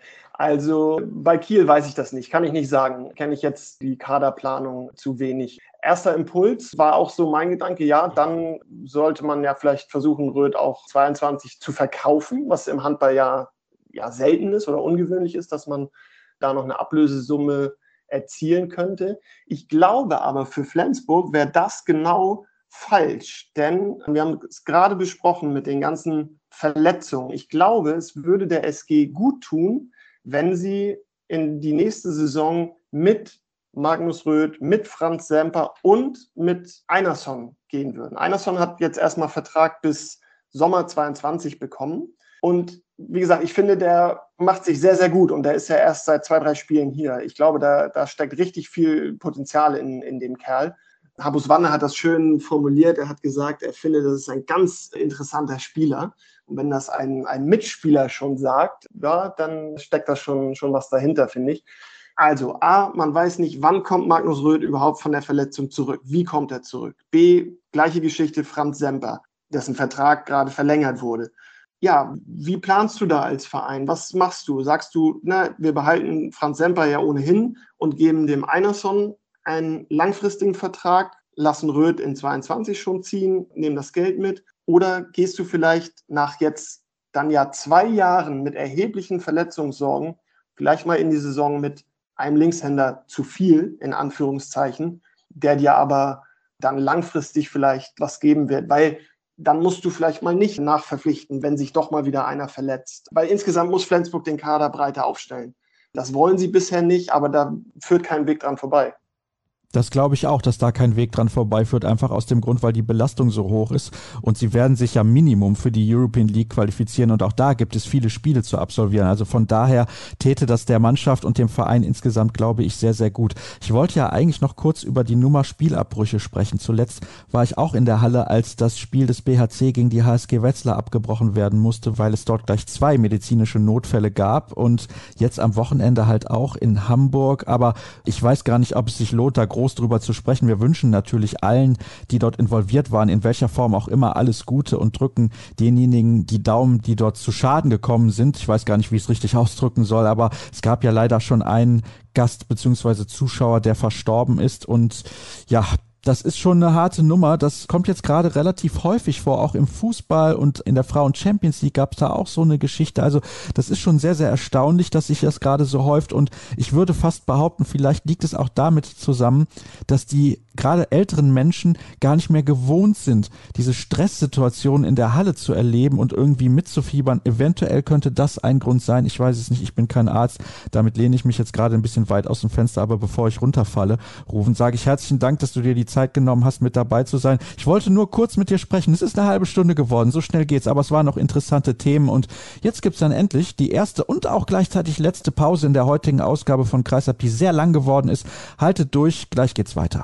Also bei Kiel weiß ich das nicht, kann ich nicht sagen. Kenne ich jetzt die Kaderplanung zu wenig. Erster Impuls war auch so mein Gedanke, ja, dann sollte man ja vielleicht versuchen, Röth auch zweiundzwanzig zu verkaufen, was im Handball ja, ja selten ist oder ungewöhnlich ist, dass man da noch eine Ablösesumme erzielen könnte. Ich glaube aber, für Flensburg wäre das genau falsch, denn wir haben es gerade besprochen mit den ganzen Verletzungen. Ich glaube, es würde der S G gut tun, wenn sie in die nächste Saison mit Magnus Röth, mit Franz Semper und mit Einarsson gehen würden. Einarsson hat jetzt erstmal Vertrag bis Sommer zweiundzwanzig bekommen. Und wie gesagt, ich finde, der macht sich sehr, sehr gut. Und der ist ja erst seit zwei, drei Spielen hier. Ich glaube, da, da steckt richtig viel Potenzial in, in dem Kerl. Habus Wanne hat das schön formuliert. Er hat gesagt, er findet, das ist ein ganz interessanter Spieler. Und wenn das ein, ein Mitspieler schon sagt, ja, dann steckt da schon, schon was dahinter, finde ich. Also A, man weiß nicht, wann kommt Magnus Röth überhaupt von der Verletzung zurück. Wie kommt er zurück? B, gleiche Geschichte Franz Semper, dessen Vertrag gerade verlängert wurde. Ja, wie planst du da als Verein? Was machst du? Sagst du, na, wir behalten Franz Semper ja ohnehin und geben dem Einarsson einen langfristigen Vertrag, lassen Röth in zweiundzwanzig schon ziehen, nehmen das Geld mit? Oder gehst du vielleicht nach jetzt dann ja zwei Jahren mit erheblichen Verletzungssorgen vielleicht mal in die Saison mit einem Linkshänder zu viel, in Anführungszeichen, der dir aber dann langfristig vielleicht was geben wird, weil dann musst du vielleicht mal nicht nachverpflichten, wenn sich doch mal wieder einer verletzt. Weil insgesamt muss Flensburg den Kader breiter aufstellen. Das wollen sie bisher nicht, aber da führt kein Weg dran vorbei. Das glaube ich auch, dass da kein Weg dran vorbeiführt, einfach aus dem Grund, weil die Belastung so hoch ist und sie werden sich ja Minimum für die European League qualifizieren und auch da gibt es viele Spiele zu absolvieren. Also von daher täte das der Mannschaft und dem Verein insgesamt, glaube ich, sehr, sehr gut. Ich wollte ja eigentlich noch kurz über die Nummer Spielabbrüche sprechen. Zuletzt war ich auch in der Halle, als das Spiel des B H C gegen die H S G Wetzlar abgebrochen werden musste, weil es dort gleich zwei medizinische Notfälle gab und jetzt am Wochenende halt auch in Hamburg. Aber ich weiß gar nicht, ob es sich lohnt, da groß drüber zu sprechen. Wir wünschen natürlich allen, die dort involviert waren, in welcher Form auch immer, alles Gute und drücken denjenigen die Daumen, die dort zu Schaden gekommen sind. Ich weiß gar nicht, wie ich es richtig ausdrücken soll, aber es gab ja leider schon einen Gast bzw. Zuschauer, der verstorben ist und ja, das ist schon eine harte Nummer. Das kommt jetzt gerade relativ häufig vor, auch im Fußball und in der Frauen-Champions League gab es da auch so eine Geschichte. Also das ist schon sehr, sehr erstaunlich, dass sich das gerade so häuft und ich würde fast behaupten, vielleicht liegt es auch damit zusammen, dass die gerade älteren Menschen gar nicht mehr gewohnt sind, diese Stresssituation in der Halle zu erleben und irgendwie mitzufiebern. Eventuell könnte das ein Grund sein. Ich weiß es nicht, ich bin kein Arzt. Damit lehne ich mich jetzt gerade ein bisschen weit aus dem Fenster, aber bevor ich runterfalle, Rufen, sage ich herzlichen Dank, dass du dir die Zeit genommen hast, mit dabei zu sein. Ich wollte nur kurz mit dir sprechen. Es ist eine halbe Stunde geworden, so schnell geht's, aber es waren noch interessante Themen und jetzt gibt's dann endlich die erste und auch gleichzeitig letzte Pause in der heutigen Ausgabe von Kreisab, die sehr lang geworden ist. Haltet durch, gleich geht's weiter.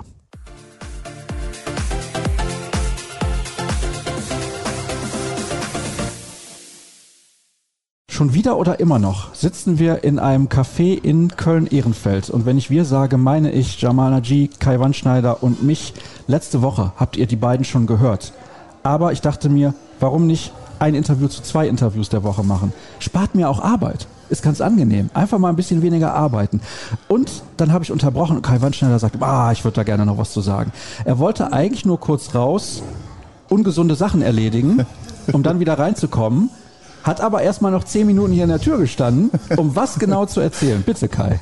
Schon wieder oder immer noch sitzen wir in einem Café in Köln-Ehrenfeld. Und wenn ich wir sage, meine ich Jamal Naji, Kai Wandschneider und mich. Letzte Woche habt ihr die beiden schon gehört. Aber ich dachte mir, warum nicht ein Interview zu zwei Interviews der Woche machen? Spart mir auch Arbeit. Ist ganz angenehm. Einfach mal ein bisschen weniger arbeiten. Und dann habe ich unterbrochen und Kai Wandschneider sagt, ah, ich würde da gerne noch was zu sagen. Er wollte eigentlich nur kurz raus, ungesunde Sachen erledigen, um dann wieder reinzukommen. Hat aber erstmal noch zehn Minuten hier in der Tür gestanden, um was genau zu erzählen. Bitte, Kai.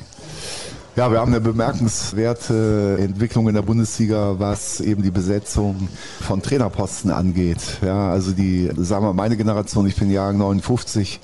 Ja, wir haben eine bemerkenswerte Entwicklung in der Bundesliga, was eben die Besetzung von Trainerposten angeht. Ja, also die, sagen wir, meine Generation, ich bin Jahrgang neunundfünfzig,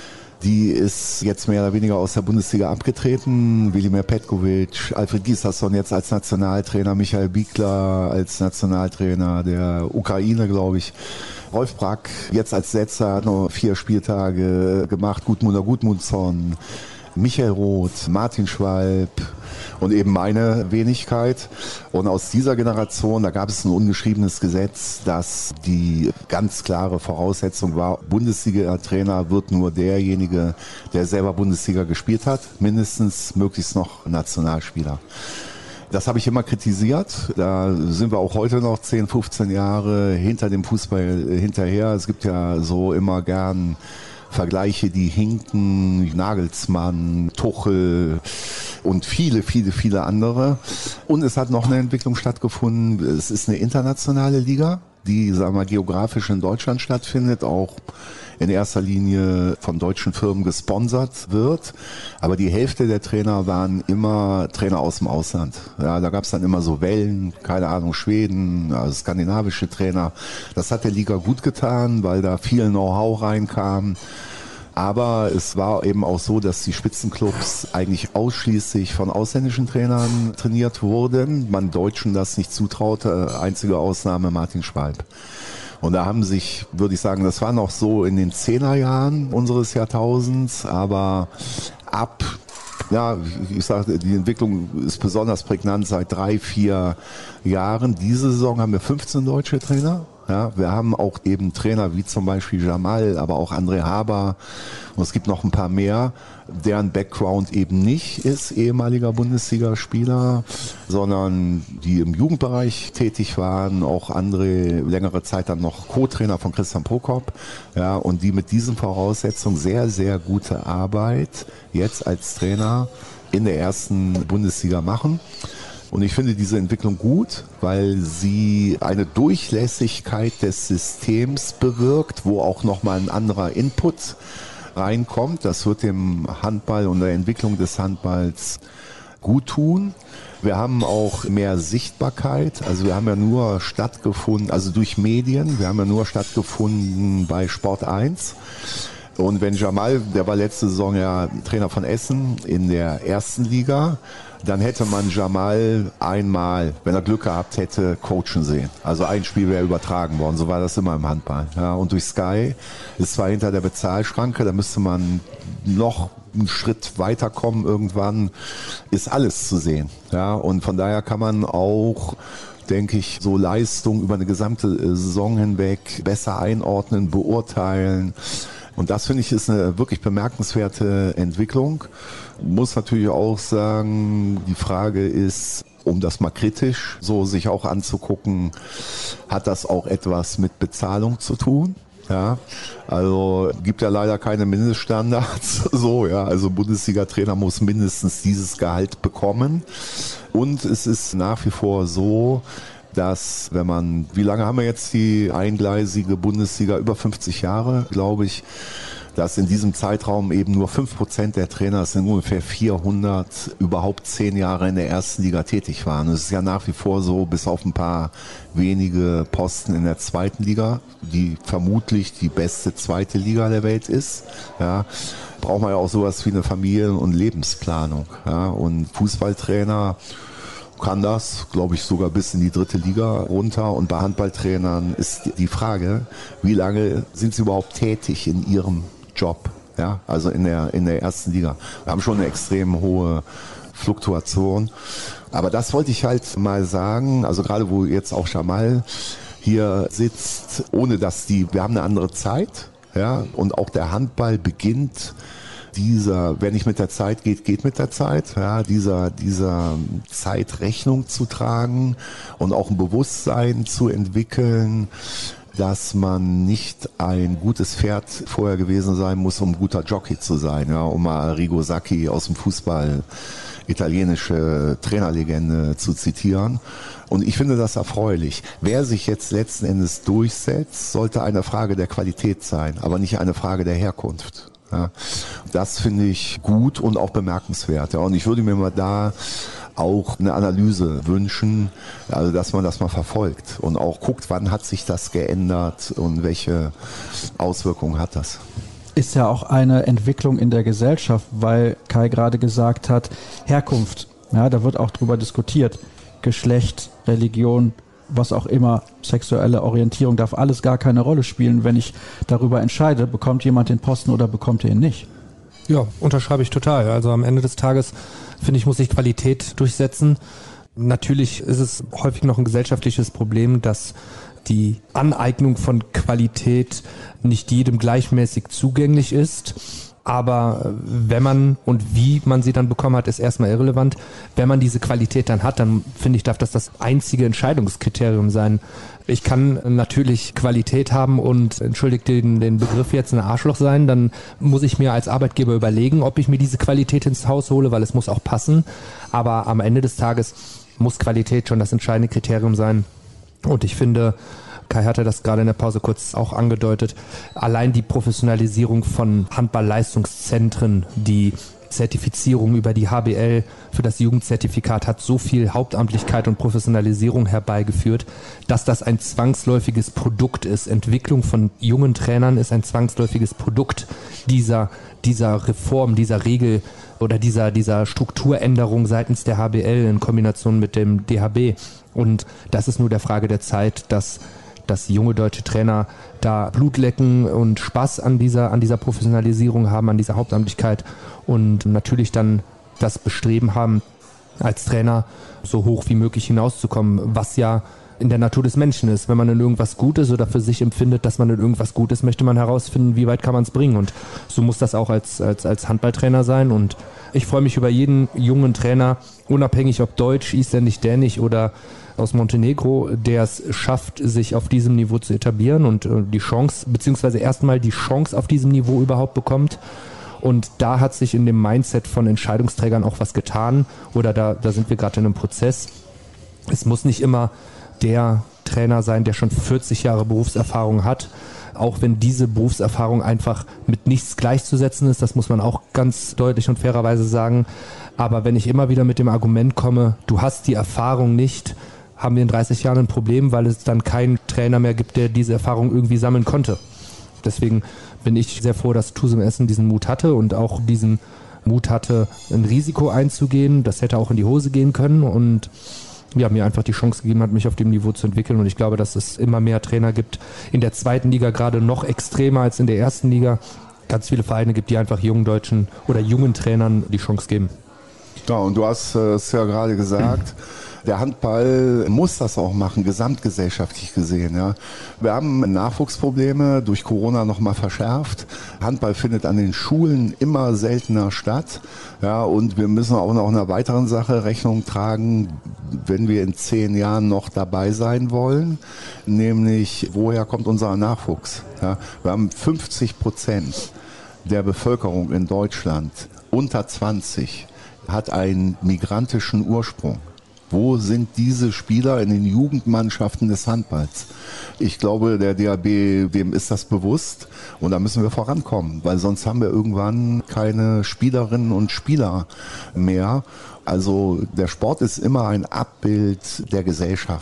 die ist jetzt mehr oder weniger aus der Bundesliga abgetreten. Wilimir Petkovic, Alfred Gislason jetzt als Nationaltrainer, Michael Biegler als Nationaltrainer der Ukraine, glaube ich. Rolf Brack jetzt als Setzer, hat noch vier Spieltage gemacht. Gudmundur Gudmundsson, Michael Roth, Martin Schwalb und eben meine Wenigkeit. Und aus dieser Generation, da gab es ein ungeschriebenes Gesetz, dass die ganz klare Voraussetzung war, Bundesliga-Trainer wird nur derjenige, der selber Bundesliga gespielt hat, mindestens möglichst noch Nationalspieler. Das habe ich immer kritisiert. Da sind wir auch heute noch zehn, fünfzehn Jahre hinter dem Fußball hinterher. Es gibt ja so immer gern Vergleiche, die hinken, Nagelsmann, Tuchel und viele, viele, viele andere. Und es hat noch eine Entwicklung stattgefunden. Es ist eine internationale Liga, die, sagen wir mal, geografisch in Deutschland stattfindet, auch in erster Linie von deutschen Firmen gesponsert wird. Aber die Hälfte der Trainer waren immer Trainer aus dem Ausland. Ja, da gab es dann immer so Wellen, keine Ahnung, Schweden, also skandinavische Trainer. Das hat der Liga gut getan, weil da viel Know-how reinkam. Aber es war eben auch so, dass die Spitzenclubs eigentlich ausschließlich von ausländischen Trainern trainiert wurden. Man Deutschen das nicht zutraute. Einzige Ausnahme Martin Schwalb. Und da haben sich, würde ich sagen, das war noch so in den Zehnerjahren unseres Jahrtausends, aber ab, ja, ich sage, die Entwicklung ist besonders prägnant seit drei, vier Jahren. Diese Saison haben wir fünfzehn deutsche Trainer. Ja, wir haben auch eben Trainer wie zum Beispiel Jamal, aber auch André Haber und es gibt noch ein paar mehr, deren Background eben nicht ist ehemaliger Bundesligaspieler, sondern die im Jugendbereich tätig waren, auch andere längere Zeit dann noch Co-Trainer von Christian Prokop, ja, und die mit diesen Voraussetzungen sehr, sehr gute Arbeit jetzt als Trainer in der ersten Bundesliga machen. Und ich finde diese Entwicklung gut, weil sie eine Durchlässigkeit des Systems bewirkt, wo auch nochmal ein anderer Input reinkommt. Das wird dem Handball und der Entwicklung des Handballs gut tun. Wir haben auch mehr Sichtbarkeit. Also wir haben ja nur stattgefunden, also durch Medien, wir haben ja nur stattgefunden bei Sport eins. Und wenn Jamal, der war letzte Saison ja Trainer von Essen in der ersten Liga, dann hätte man Jamal einmal, wenn er Glück gehabt hätte, coachen sehen. Also ein Spiel wäre übertragen worden, so war das immer im Handball. Ja, und durch Sky ist zwar hinter der Bezahlschranke, da müsste man noch einen Schritt weiterkommen irgendwann, ist alles zu sehen. Ja, und von daher kann man auch, denke ich, so Leistung über eine gesamte Saison hinweg besser einordnen, beurteilen. Und das, finde ich, ist eine wirklich bemerkenswerte Entwicklung. Muss natürlich auch sagen, die Frage ist, um das mal kritisch so sich auch anzugucken, hat das auch etwas mit Bezahlung zu tun? Ja, also gibt ja leider keine Mindeststandards, so, ja, also Bundesliga-Trainer muss mindestens dieses Gehalt bekommen. Und es ist nach wie vor so, dass wenn man, wie lange haben wir jetzt die eingleisige Bundesliga? Über fünfzig Jahre, glaube ich, dass in diesem Zeitraum eben nur fünf Prozent der Trainer, das sind ungefähr vierhundert, überhaupt zehn Jahre in der ersten Liga tätig waren. Es ist ja nach wie vor so, bis auf ein paar wenige Posten in der zweiten Liga, die vermutlich die beste zweite Liga der Welt ist, ja, braucht man ja auch sowas wie eine Familien- und Lebensplanung. Ja, und Fußballtrainer, kann das, glaube ich, sogar bis in die dritte Liga runter. Und bei Handballtrainern ist die Frage, wie lange sind sie überhaupt tätig in ihrem Job? Ja, also in der, in der ersten Liga. Wir haben schon eine extrem hohe Fluktuation. Aber das wollte ich halt mal sagen, also gerade wo jetzt auch Jamal hier sitzt, ohne dass die, wir haben eine andere Zeit, ja, und auch der Handball beginnt dieser, wer nicht mit der Zeit geht, geht mit der Zeit, ja, dieser, dieser Zeit Rechnung zu tragen und auch ein Bewusstsein zu entwickeln, dass man nicht ein gutes Pferd vorher gewesen sein muss, um ein guter Jockey zu sein, ja, um mal Arrigo Sacchi aus dem Fußball, italienische Trainerlegende zu zitieren. Und ich finde das erfreulich. Wer sich jetzt letzten Endes durchsetzt, sollte eine Frage der Qualität sein, aber nicht eine Frage der Herkunft. Ja, das finde ich gut und auch bemerkenswert. Ja, und ich würde mir mal da auch eine Analyse wünschen, also dass man das mal verfolgt und auch guckt, wann hat sich das geändert und welche Auswirkungen hat das. Ist ja auch eine Entwicklung in der Gesellschaft, weil Kai gerade gesagt hat, Herkunft, ja, da wird auch drüber diskutiert, Geschlecht, Religion, was auch immer, sexuelle Orientierung, darf alles gar keine Rolle spielen, wenn ich darüber entscheide, bekommt jemand den Posten oder bekommt er ihn nicht. Ja, unterschreibe ich total. Also am Ende des Tages, finde ich, muss sich Qualität durchsetzen. Natürlich ist es häufig noch ein gesellschaftliches Problem, dass die Aneignung von Qualität nicht jedem gleichmäßig zugänglich ist. Aber wenn man und wie man sie dann bekommen hat, ist erstmal irrelevant. Wenn man diese Qualität dann hat, dann finde ich, darf das das einzige Entscheidungskriterium sein. Ich kann natürlich Qualität haben und, entschuldigt den, den Begriff jetzt, ein Arschloch sein, dann muss ich mir als Arbeitgeber überlegen, ob ich mir diese Qualität ins Haus hole, weil es muss auch passen. Aber am Ende des Tages muss Qualität schon das entscheidende Kriterium sein. Und ich finde, Kai hatte das gerade in der Pause kurz auch angedeutet, allein die Professionalisierung von Handball-Leistungszentren, die Zertifizierung über die H B L für das Jugendzertifikat hat so viel Hauptamtlichkeit und Professionalisierung herbeigeführt, dass das ein zwangsläufiges Produkt ist. Entwicklung von jungen Trainern ist ein zwangsläufiges Produkt dieser, dieser Reform, dieser Regel oder dieser, dieser Strukturänderung seitens der H B L in Kombination mit dem D H B. Und das ist nur der Frage der Zeit, dass dass junge deutsche Trainer da Blut lecken und Spaß an dieser, an dieser Professionalisierung haben, an dieser Hauptamtlichkeit und natürlich dann das Bestreben haben, als Trainer so hoch wie möglich hinauszukommen, was ja in der Natur des Menschen ist. Wenn man in irgendwas gut ist oder für sich empfindet, dass man in irgendwas gut ist, möchte man herausfinden, wie weit kann man es bringen. Und so muss das auch als, als, als Handballtrainer sein. Und ich freue mich über jeden jungen Trainer, unabhängig ob deutsch, isländisch, dänisch oder aus Montenegro, der es schafft, sich auf diesem Niveau zu etablieren und die Chance, beziehungsweise erstmal die Chance auf diesem Niveau überhaupt bekommt. Und da hat sich in dem Mindset von Entscheidungsträgern auch was getan oder da, da sind wir gerade in einem Prozess. Es muss nicht immer der Trainer sein, der schon vierzig Jahre Berufserfahrung hat, auch wenn diese Berufserfahrung einfach mit nichts gleichzusetzen ist, das muss man auch ganz deutlich und fairerweise sagen. Aber wenn ich immer wieder mit dem Argument komme, du hast die Erfahrung nicht, haben wir in dreißig Jahren ein Problem, weil es dann keinen Trainer mehr gibt, der diese Erfahrung irgendwie sammeln konnte. Deswegen bin ich sehr froh, dass Tusem Essen diesen Mut hatte und auch diesen Mut hatte, ein Risiko einzugehen. Das hätte auch in die Hose gehen können und ja, mir einfach die Chance gegeben hat, mich auf dem Niveau zu entwickeln. Und ich glaube, dass es immer mehr Trainer gibt, in der zweiten Liga gerade noch extremer als in der ersten Liga. Ganz viele Vereine gibt, die einfach jungen Deutschen oder jungen Trainern die Chance geben. Ja, und du hast es ja gerade gesagt, der Handball muss das auch machen, gesamtgesellschaftlich gesehen. Ja. Wir haben Nachwuchsprobleme, durch Corona nochmal verschärft. Handball findet an den Schulen immer seltener statt. Ja, und wir müssen auch noch einer weiteren Sache Rechnung tragen, wenn wir in zehn Jahren noch dabei sein wollen, nämlich woher kommt unser Nachwuchs? Ja. Wir haben fünfzig Prozent der Bevölkerung in Deutschland unter zwanzig hat einen migrantischen Ursprung. Wo sind diese Spieler in den Jugendmannschaften des Handballs? Ich glaube, der D H B, dem ist das bewusst und da müssen wir vorankommen, weil sonst haben wir irgendwann keine Spielerinnen und Spieler mehr. Also der Sport ist immer ein Abbild der Gesellschaft.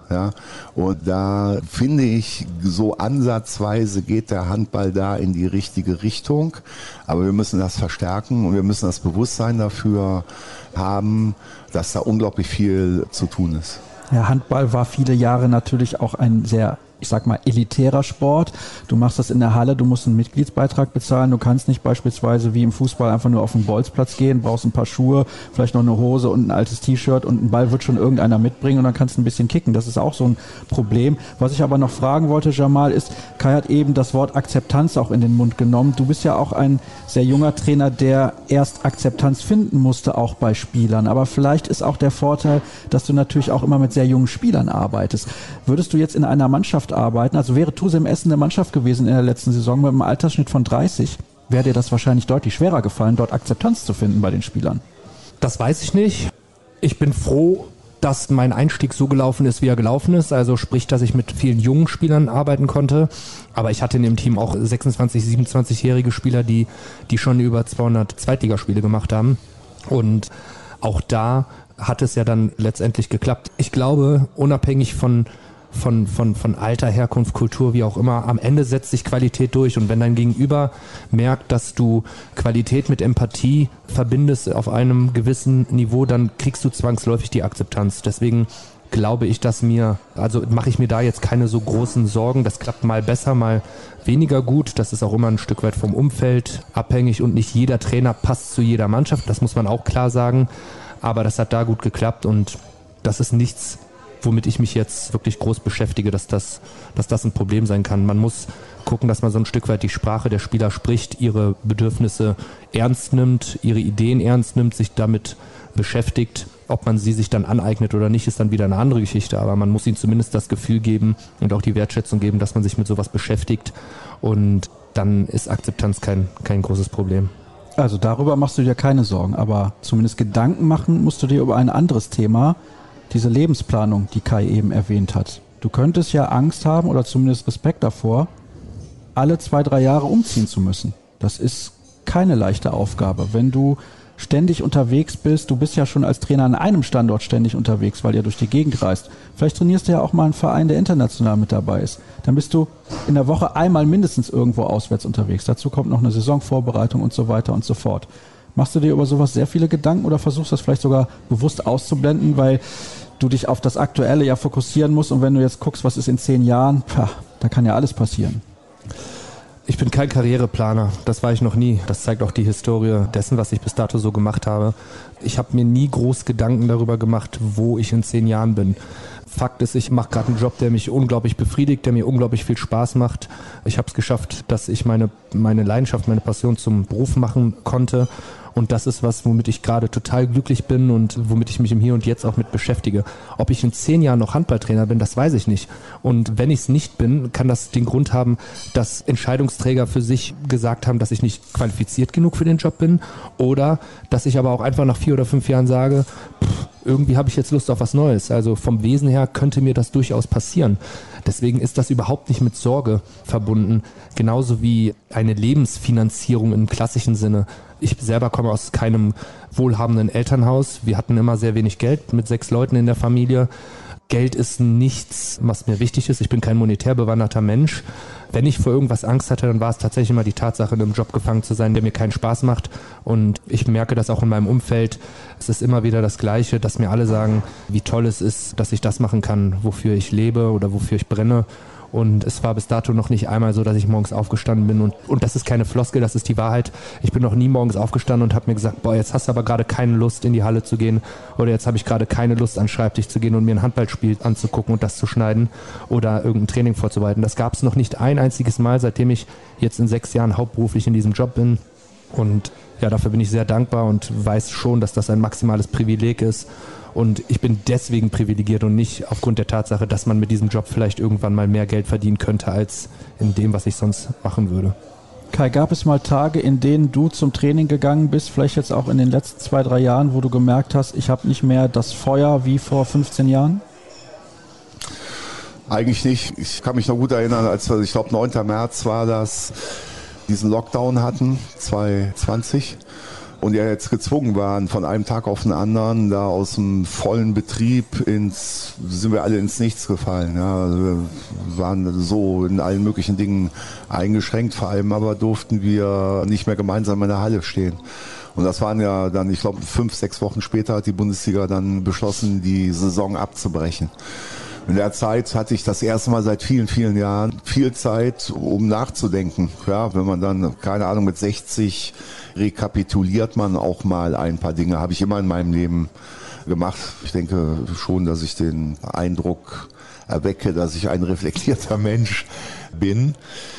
Ja? Und da finde ich, so ansatzweise geht der Handball da in die richtige Richtung. Aber wir müssen das verstärken und wir müssen das Bewusstsein dafür haben, dass da unglaublich viel zu tun ist. Ja, Handball war viele Jahre natürlich auch ein sehr, ich sag mal, elitärer Sport. Du machst das in der Halle, du musst einen Mitgliedsbeitrag bezahlen. Du kannst nicht beispielsweise wie im Fußball einfach nur auf den Bolzplatz gehen, brauchst ein paar Schuhe, vielleicht noch eine Hose und ein altes T-Shirt und einen Ball wird schon irgendeiner mitbringen und dann kannst du ein bisschen kicken. Das ist auch so ein Problem. Was ich aber noch fragen wollte, Jamal, ist, Kai hat eben das Wort Akzeptanz auch in den Mund genommen. Du bist ja auch ein sehr junger Trainer, der erst Akzeptanz finden musste, auch bei Spielern. Aber vielleicht ist auch der Vorteil, dass du natürlich auch immer mit sehr jungen Spielern arbeitest. Würdest du jetzt in einer Mannschaft arbeiten, also wäre Tusem Essen eine Mannschaft gewesen in der letzten Saison mit einem Altersschnitt von dreißig, wäre dir das wahrscheinlich deutlich schwerer gefallen, dort Akzeptanz zu finden bei den Spielern. Das weiß ich nicht. Ich bin froh, dass mein Einstieg so gelaufen ist, wie er gelaufen ist. Also sprich, dass ich mit vielen jungen Spielern arbeiten konnte. Aber ich hatte in dem Team auch sechsundzwanzig-, siebenundzwanzigjährige Spieler, die, die schon über zweihundert Zweitligaspiele gemacht haben. Und auch da hat es ja dann letztendlich geklappt. Ich glaube, unabhängig von Von, von, von Alter, Herkunft, Kultur, wie auch immer. Am Ende setzt sich Qualität durch und wenn dein Gegenüber merkt, dass du Qualität mit Empathie verbindest auf einem gewissen Niveau, dann kriegst du zwangsläufig die Akzeptanz. Deswegen glaube ich, dass mir, also mache ich mir da jetzt keine so großen Sorgen. Das klappt mal besser, mal weniger gut. Das ist auch immer ein Stück weit vom Umfeld abhängig und nicht jeder Trainer passt zu jeder Mannschaft. Das muss man auch klar sagen. Aber das hat da gut geklappt und das ist nichts, womit ich mich jetzt wirklich groß beschäftige, dass das, dass das ein Problem sein kann. Man muss gucken, dass man so ein Stück weit die Sprache der Spieler spricht, ihre Bedürfnisse ernst nimmt, ihre Ideen ernst nimmt, sich damit beschäftigt. Ob man sie sich dann aneignet oder nicht, ist dann wieder eine andere Geschichte. Aber man muss ihnen zumindest das Gefühl geben und auch die Wertschätzung geben, dass man sich mit sowas beschäftigt. Und dann ist Akzeptanz kein, kein großes Problem. Also darüber machst du dir keine Sorgen, aber zumindest Gedanken machen musst du dir über ein anderes Thema, diese Lebensplanung, die Kai eben erwähnt hat. Du könntest ja Angst haben oder zumindest Respekt davor, alle zwei, drei Jahre umziehen zu müssen. Das ist keine leichte Aufgabe. Wenn du ständig unterwegs bist, du bist ja schon als Trainer an einem Standort ständig unterwegs, weil ihr durch die Gegend reist. Vielleicht trainierst du ja auch mal einen Verein, der international mit dabei ist. Dann bist du in der Woche einmal mindestens irgendwo auswärts unterwegs. Dazu kommt noch eine Saisonvorbereitung und so weiter und so fort. Machst du dir über sowas sehr viele Gedanken oder versuchst das vielleicht sogar bewusst auszublenden, weil du dich auf das Aktuelle ja fokussieren musst und wenn du jetzt guckst, was ist in zehn Jahren, pah, da kann ja alles passieren. Ich bin kein Karriereplaner, das war ich noch nie. Das zeigt auch die Historie dessen, was ich bis dato so gemacht habe. Ich habe mir nie groß Gedanken darüber gemacht, wo ich in zehn Jahren bin. Fakt ist, ich mache gerade einen Job, der mich unglaublich befriedigt, der mir unglaublich viel Spaß macht. Ich habe es geschafft, dass ich meine, meine Leidenschaft, meine Passion zum Beruf machen konnte. Und das ist was, womit ich gerade total glücklich bin und womit ich mich im Hier und Jetzt auch mit beschäftige. Ob ich in zehn Jahren noch Handballtrainer bin, das weiß ich nicht. Und wenn ich es nicht bin, kann das den Grund haben, dass Entscheidungsträger für sich gesagt haben, dass ich nicht qualifiziert genug für den Job bin. Oder dass ich aber auch einfach nach vier oder fünf Jahren sage, pff, irgendwie habe ich jetzt Lust auf was Neues. Also vom Wesen her könnte mir das durchaus passieren. Deswegen ist das überhaupt nicht mit Sorge verbunden. Genauso wie eine Lebensfinanzierung im klassischen Sinne. Ich selber komme aus keinem wohlhabenden Elternhaus. Wir hatten immer sehr wenig Geld mit sechs Leuten in der Familie. Geld ist nichts, was mir wichtig ist. Ich bin kein monetär bewanderter Mensch. Wenn ich vor irgendwas Angst hatte, dann war es tatsächlich immer die Tatsache, in einem Job gefangen zu sein, der mir keinen Spaß macht. Und ich merke das auch in meinem Umfeld. Es ist immer wieder das Gleiche, dass mir alle sagen, wie toll es ist, dass ich das machen kann, wofür ich lebe oder wofür ich brenne. Und es war bis dato noch nicht einmal so, dass ich morgens aufgestanden bin. Und, und das ist keine Floskel, das ist die Wahrheit. Ich bin noch nie morgens aufgestanden und habe mir gesagt, boah, jetzt hast du aber gerade keine Lust, in die Halle zu gehen. Oder jetzt habe ich gerade keine Lust, an den Schreibtisch zu gehen und mir ein Handballspiel anzugucken und das zu schneiden oder irgendein Training vorzubereiten. Das gab es noch nicht ein einziges Mal, seitdem ich jetzt in sechs Jahren hauptberuflich in diesem Job bin. Und ja, dafür bin ich sehr dankbar und weiß schon, dass das ein maximales Privileg ist. Und ich bin deswegen privilegiert und nicht aufgrund der Tatsache, dass man mit diesem Job vielleicht irgendwann mal mehr Geld verdienen könnte, als in dem, was ich sonst machen würde. Kai, gab es mal Tage, in denen du zum Training gegangen bist, vielleicht jetzt auch in den letzten zwei, drei Jahren, wo du gemerkt hast, ich habe nicht mehr das Feuer wie vor fünfzehn Jahren? Eigentlich nicht. Ich kann mich noch gut erinnern, als wir, ich glaube, neunten März war das, diesen Lockdown hatten, zwanzig zwanzig. und ja jetzt gezwungen waren, von einem Tag auf den anderen da aus dem vollen Betrieb ins, sind wir alle ins Nichts gefallen. Ja. Also wir waren so in allen möglichen Dingen eingeschränkt, vor allem aber durften wir nicht mehr gemeinsam in der Halle stehen. Und das waren ja dann, ich glaube, fünf, sechs Wochen später hat die Bundesliga dann beschlossen, die Saison abzubrechen. In der Zeit hatte ich das erste Mal seit vielen, vielen Jahren viel Zeit, um nachzudenken. Ja, wenn man dann, keine Ahnung, mit sechzig rekapituliert man auch mal ein paar Dinge. Habe ich immer in meinem Leben gemacht. Ich denke schon, dass ich den Eindruck erwecke, dass ich ein reflektierter Mensch bin.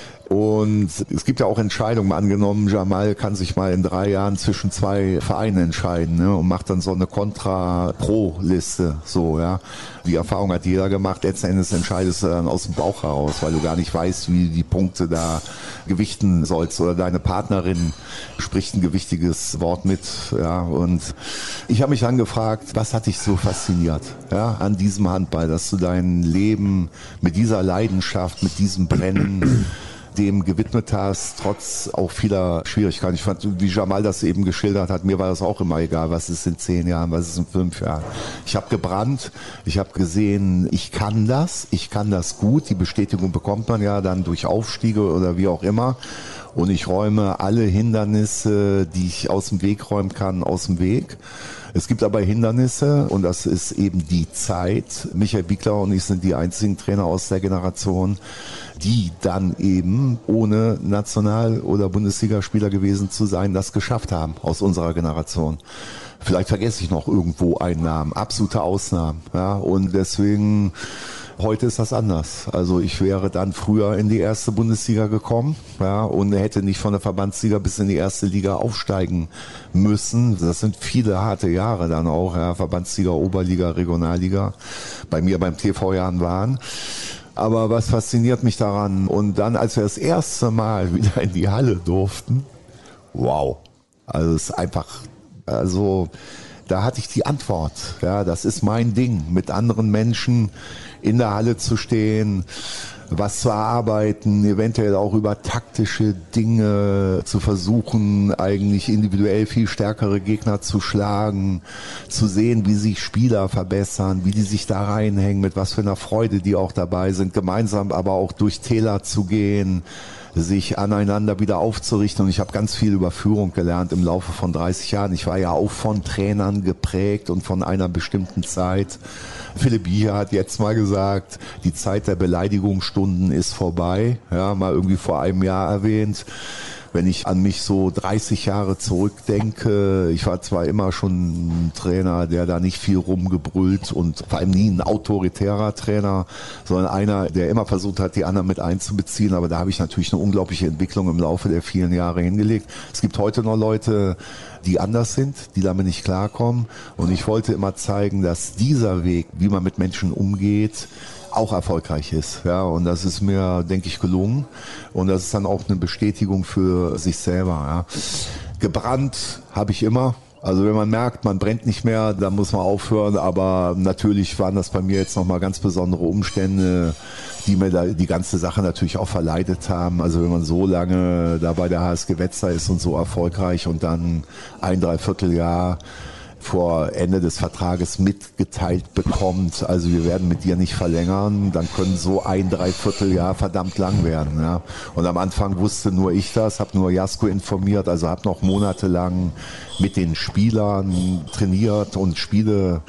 Und es gibt ja auch Entscheidungen, angenommen, Jamal kann sich mal in drei Jahren zwischen zwei Vereinen entscheiden, ne, und macht dann so eine Contra-Pro-Liste, so, ja. Die Erfahrung hat jeder gemacht, letzten Endes entscheidest du dann aus dem Bauch heraus, weil du gar nicht weißt, wie die Punkte da gewichten sollst, oder deine Partnerin spricht ein gewichtiges Wort mit, ja. Und ich habe mich dann gefragt, was hat dich so fasziniert, ja, an diesem Handball, dass du dein Leben mit dieser Leidenschaft, mit diesem Brennen dem gewidmet hast, trotz auch vieler Schwierigkeiten. Ich fand, wie Jamal das eben geschildert hat, mir war das auch immer egal, was ist in zehn Jahren, was ist in fünf Jahren. Ich habe gebrannt, ich habe gesehen, ich kann das, ich kann das gut. Die Bestätigung bekommt man ja dann durch Aufstiege oder wie auch immer. Und ich räume alle Hindernisse, die ich aus dem Weg räumen kann, aus dem Weg. Es gibt aber Hindernisse, und das ist eben die Zeit. Michael Biegler und ich sind die einzigen Trainer aus der Generation, die dann eben ohne National- oder Bundesligaspieler gewesen zu sein, das geschafft haben aus unserer Generation. Vielleicht vergesse ich noch irgendwo einen Namen, absolute Ausnahmen. Ja, und deswegen, heute ist das anders. Also ich wäre dann früher in die erste Bundesliga gekommen, ja, und hätte nicht von der Verbandsliga bis in die erste Liga aufsteigen müssen. Das sind viele harte Jahre dann auch, ja, Verbandsliga, Oberliga, Regionalliga, bei mir beim T V Jahren waren. Aber was fasziniert mich daran? Und dann, als wir das erste Mal wieder in die Halle durften, wow, also es ist einfach, also da hatte ich die Antwort. Ja, das ist mein Ding, mit anderen Menschen in der Halle zu stehen, was zu erarbeiten, eventuell auch über taktische Dinge zu versuchen, eigentlich individuell viel stärkere Gegner zu schlagen, zu sehen, wie sich Spieler verbessern, wie die sich da reinhängen, mit was für einer Freude die auch dabei sind, gemeinsam aber auch durch Täler zu gehen, sich aneinander wieder aufzurichten. Und ich habe ganz viel über Führung gelernt im Laufe von dreißig Jahren. Ich war ja auch von Trainern geprägt und von einer bestimmten Zeit. Philipp Biecher hat jetzt mal gesagt, die Zeit der Beleidigungsstunden ist vorbei. Ja, mal irgendwie vor einem Jahr erwähnt. Wenn ich an mich so dreißig Jahre zurückdenke, ich war zwar immer schon ein Trainer, der da nicht viel rumgebrüllt und vor allem nie ein autoritärer Trainer, sondern einer, der immer versucht hat, die anderen mit einzubeziehen, aber da habe ich natürlich eine unglaubliche Entwicklung im Laufe der vielen Jahre hingelegt. Es gibt heute noch Leute, die anders sind, die damit nicht klarkommen, und ich wollte immer zeigen, dass dieser Weg, wie man mit Menschen umgeht, auch erfolgreich ist. Ja, und das ist mir, denke ich, gelungen. Und das ist dann auch eine Bestätigung für sich selber. Ja. Gebrannt habe ich immer. Also wenn man merkt, man brennt nicht mehr, dann muss man aufhören. Aber natürlich waren das bei mir jetzt nochmal ganz besondere Umstände, die mir da die ganze Sache natürlich auch verleidet haben. Also wenn man so lange da bei der H S G Wetzlar ist und so erfolgreich und dann ein Dreivierteljahr vor Ende des Vertrages mitgeteilt bekommt, also wir werden mit dir nicht verlängern, dann können so ein Dreivierteljahr verdammt lang werden. Ja. Und am Anfang wusste nur ich das, habe nur Jasko informiert, also habe noch monatelang mit den Spielern trainiert und Spiele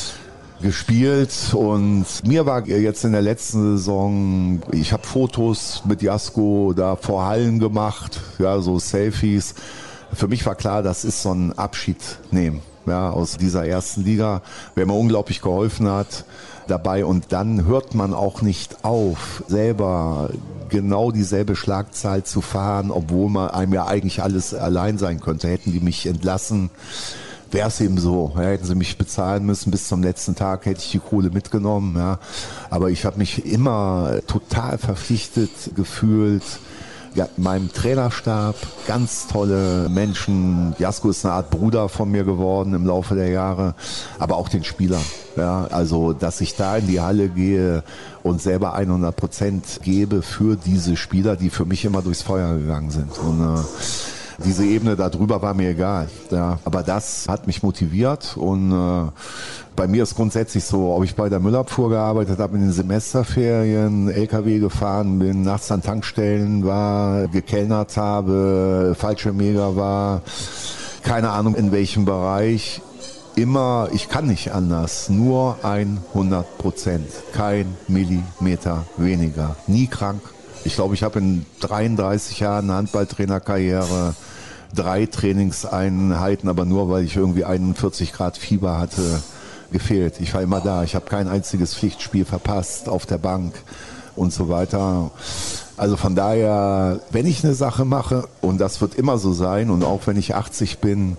gespielt, und mir war jetzt in der letzten Saison, ich habe Fotos mit Jasko da vor Hallen gemacht, ja, so Selfies. Für mich war klar, das ist so ein Abschied nehmen. Ja, aus dieser ersten Liga, wer mir unglaublich geholfen hat dabei, und dann hört man auch nicht auf, selber genau dieselbe Schlagzahl zu fahren, obwohl man einem ja eigentlich alles allein sein könnte. Hätten die mich entlassen, wäre es eben so. Ja, hätten sie mich bezahlen müssen bis zum letzten Tag, hätte ich die Kohle mitgenommen. Ja. Aber ich habe mich immer total verpflichtet gefühlt, ja, meinem Trainerstab, ganz tolle Menschen. Jasko ist eine Art Bruder von mir geworden im Laufe der Jahre, aber auch den Spielern. Ja, also, dass ich da in die Halle gehe und selber hundert Prozent gebe für diese Spieler, die für mich immer durchs Feuer gegangen sind. Und äh, Diese Ebene darüber war mir egal. Ja. Aber das hat mich motiviert und äh, bei mir ist grundsätzlich so, ob ich bei der Müllabfuhr gearbeitet habe in den Semesterferien, L K W gefahren bin, nachts an Tankstellen war, gekellnert habe, Fallschirmjäger war, keine Ahnung in welchem Bereich. Immer, ich kann nicht anders, nur hundert Prozent, kein Millimeter weniger, nie krank. Ich glaube, ich habe in dreiunddreißig Jahren Handballtrainerkarriere drei Trainingseinheiten, aber nur, weil ich irgendwie einundvierzig Grad Fieber hatte, gefehlt. Ich war immer da, ich habe kein einziges Pflichtspiel verpasst auf der Bank und so weiter. Also von daher, wenn ich eine Sache mache, und das wird immer so sein, und auch wenn ich achtzig bin,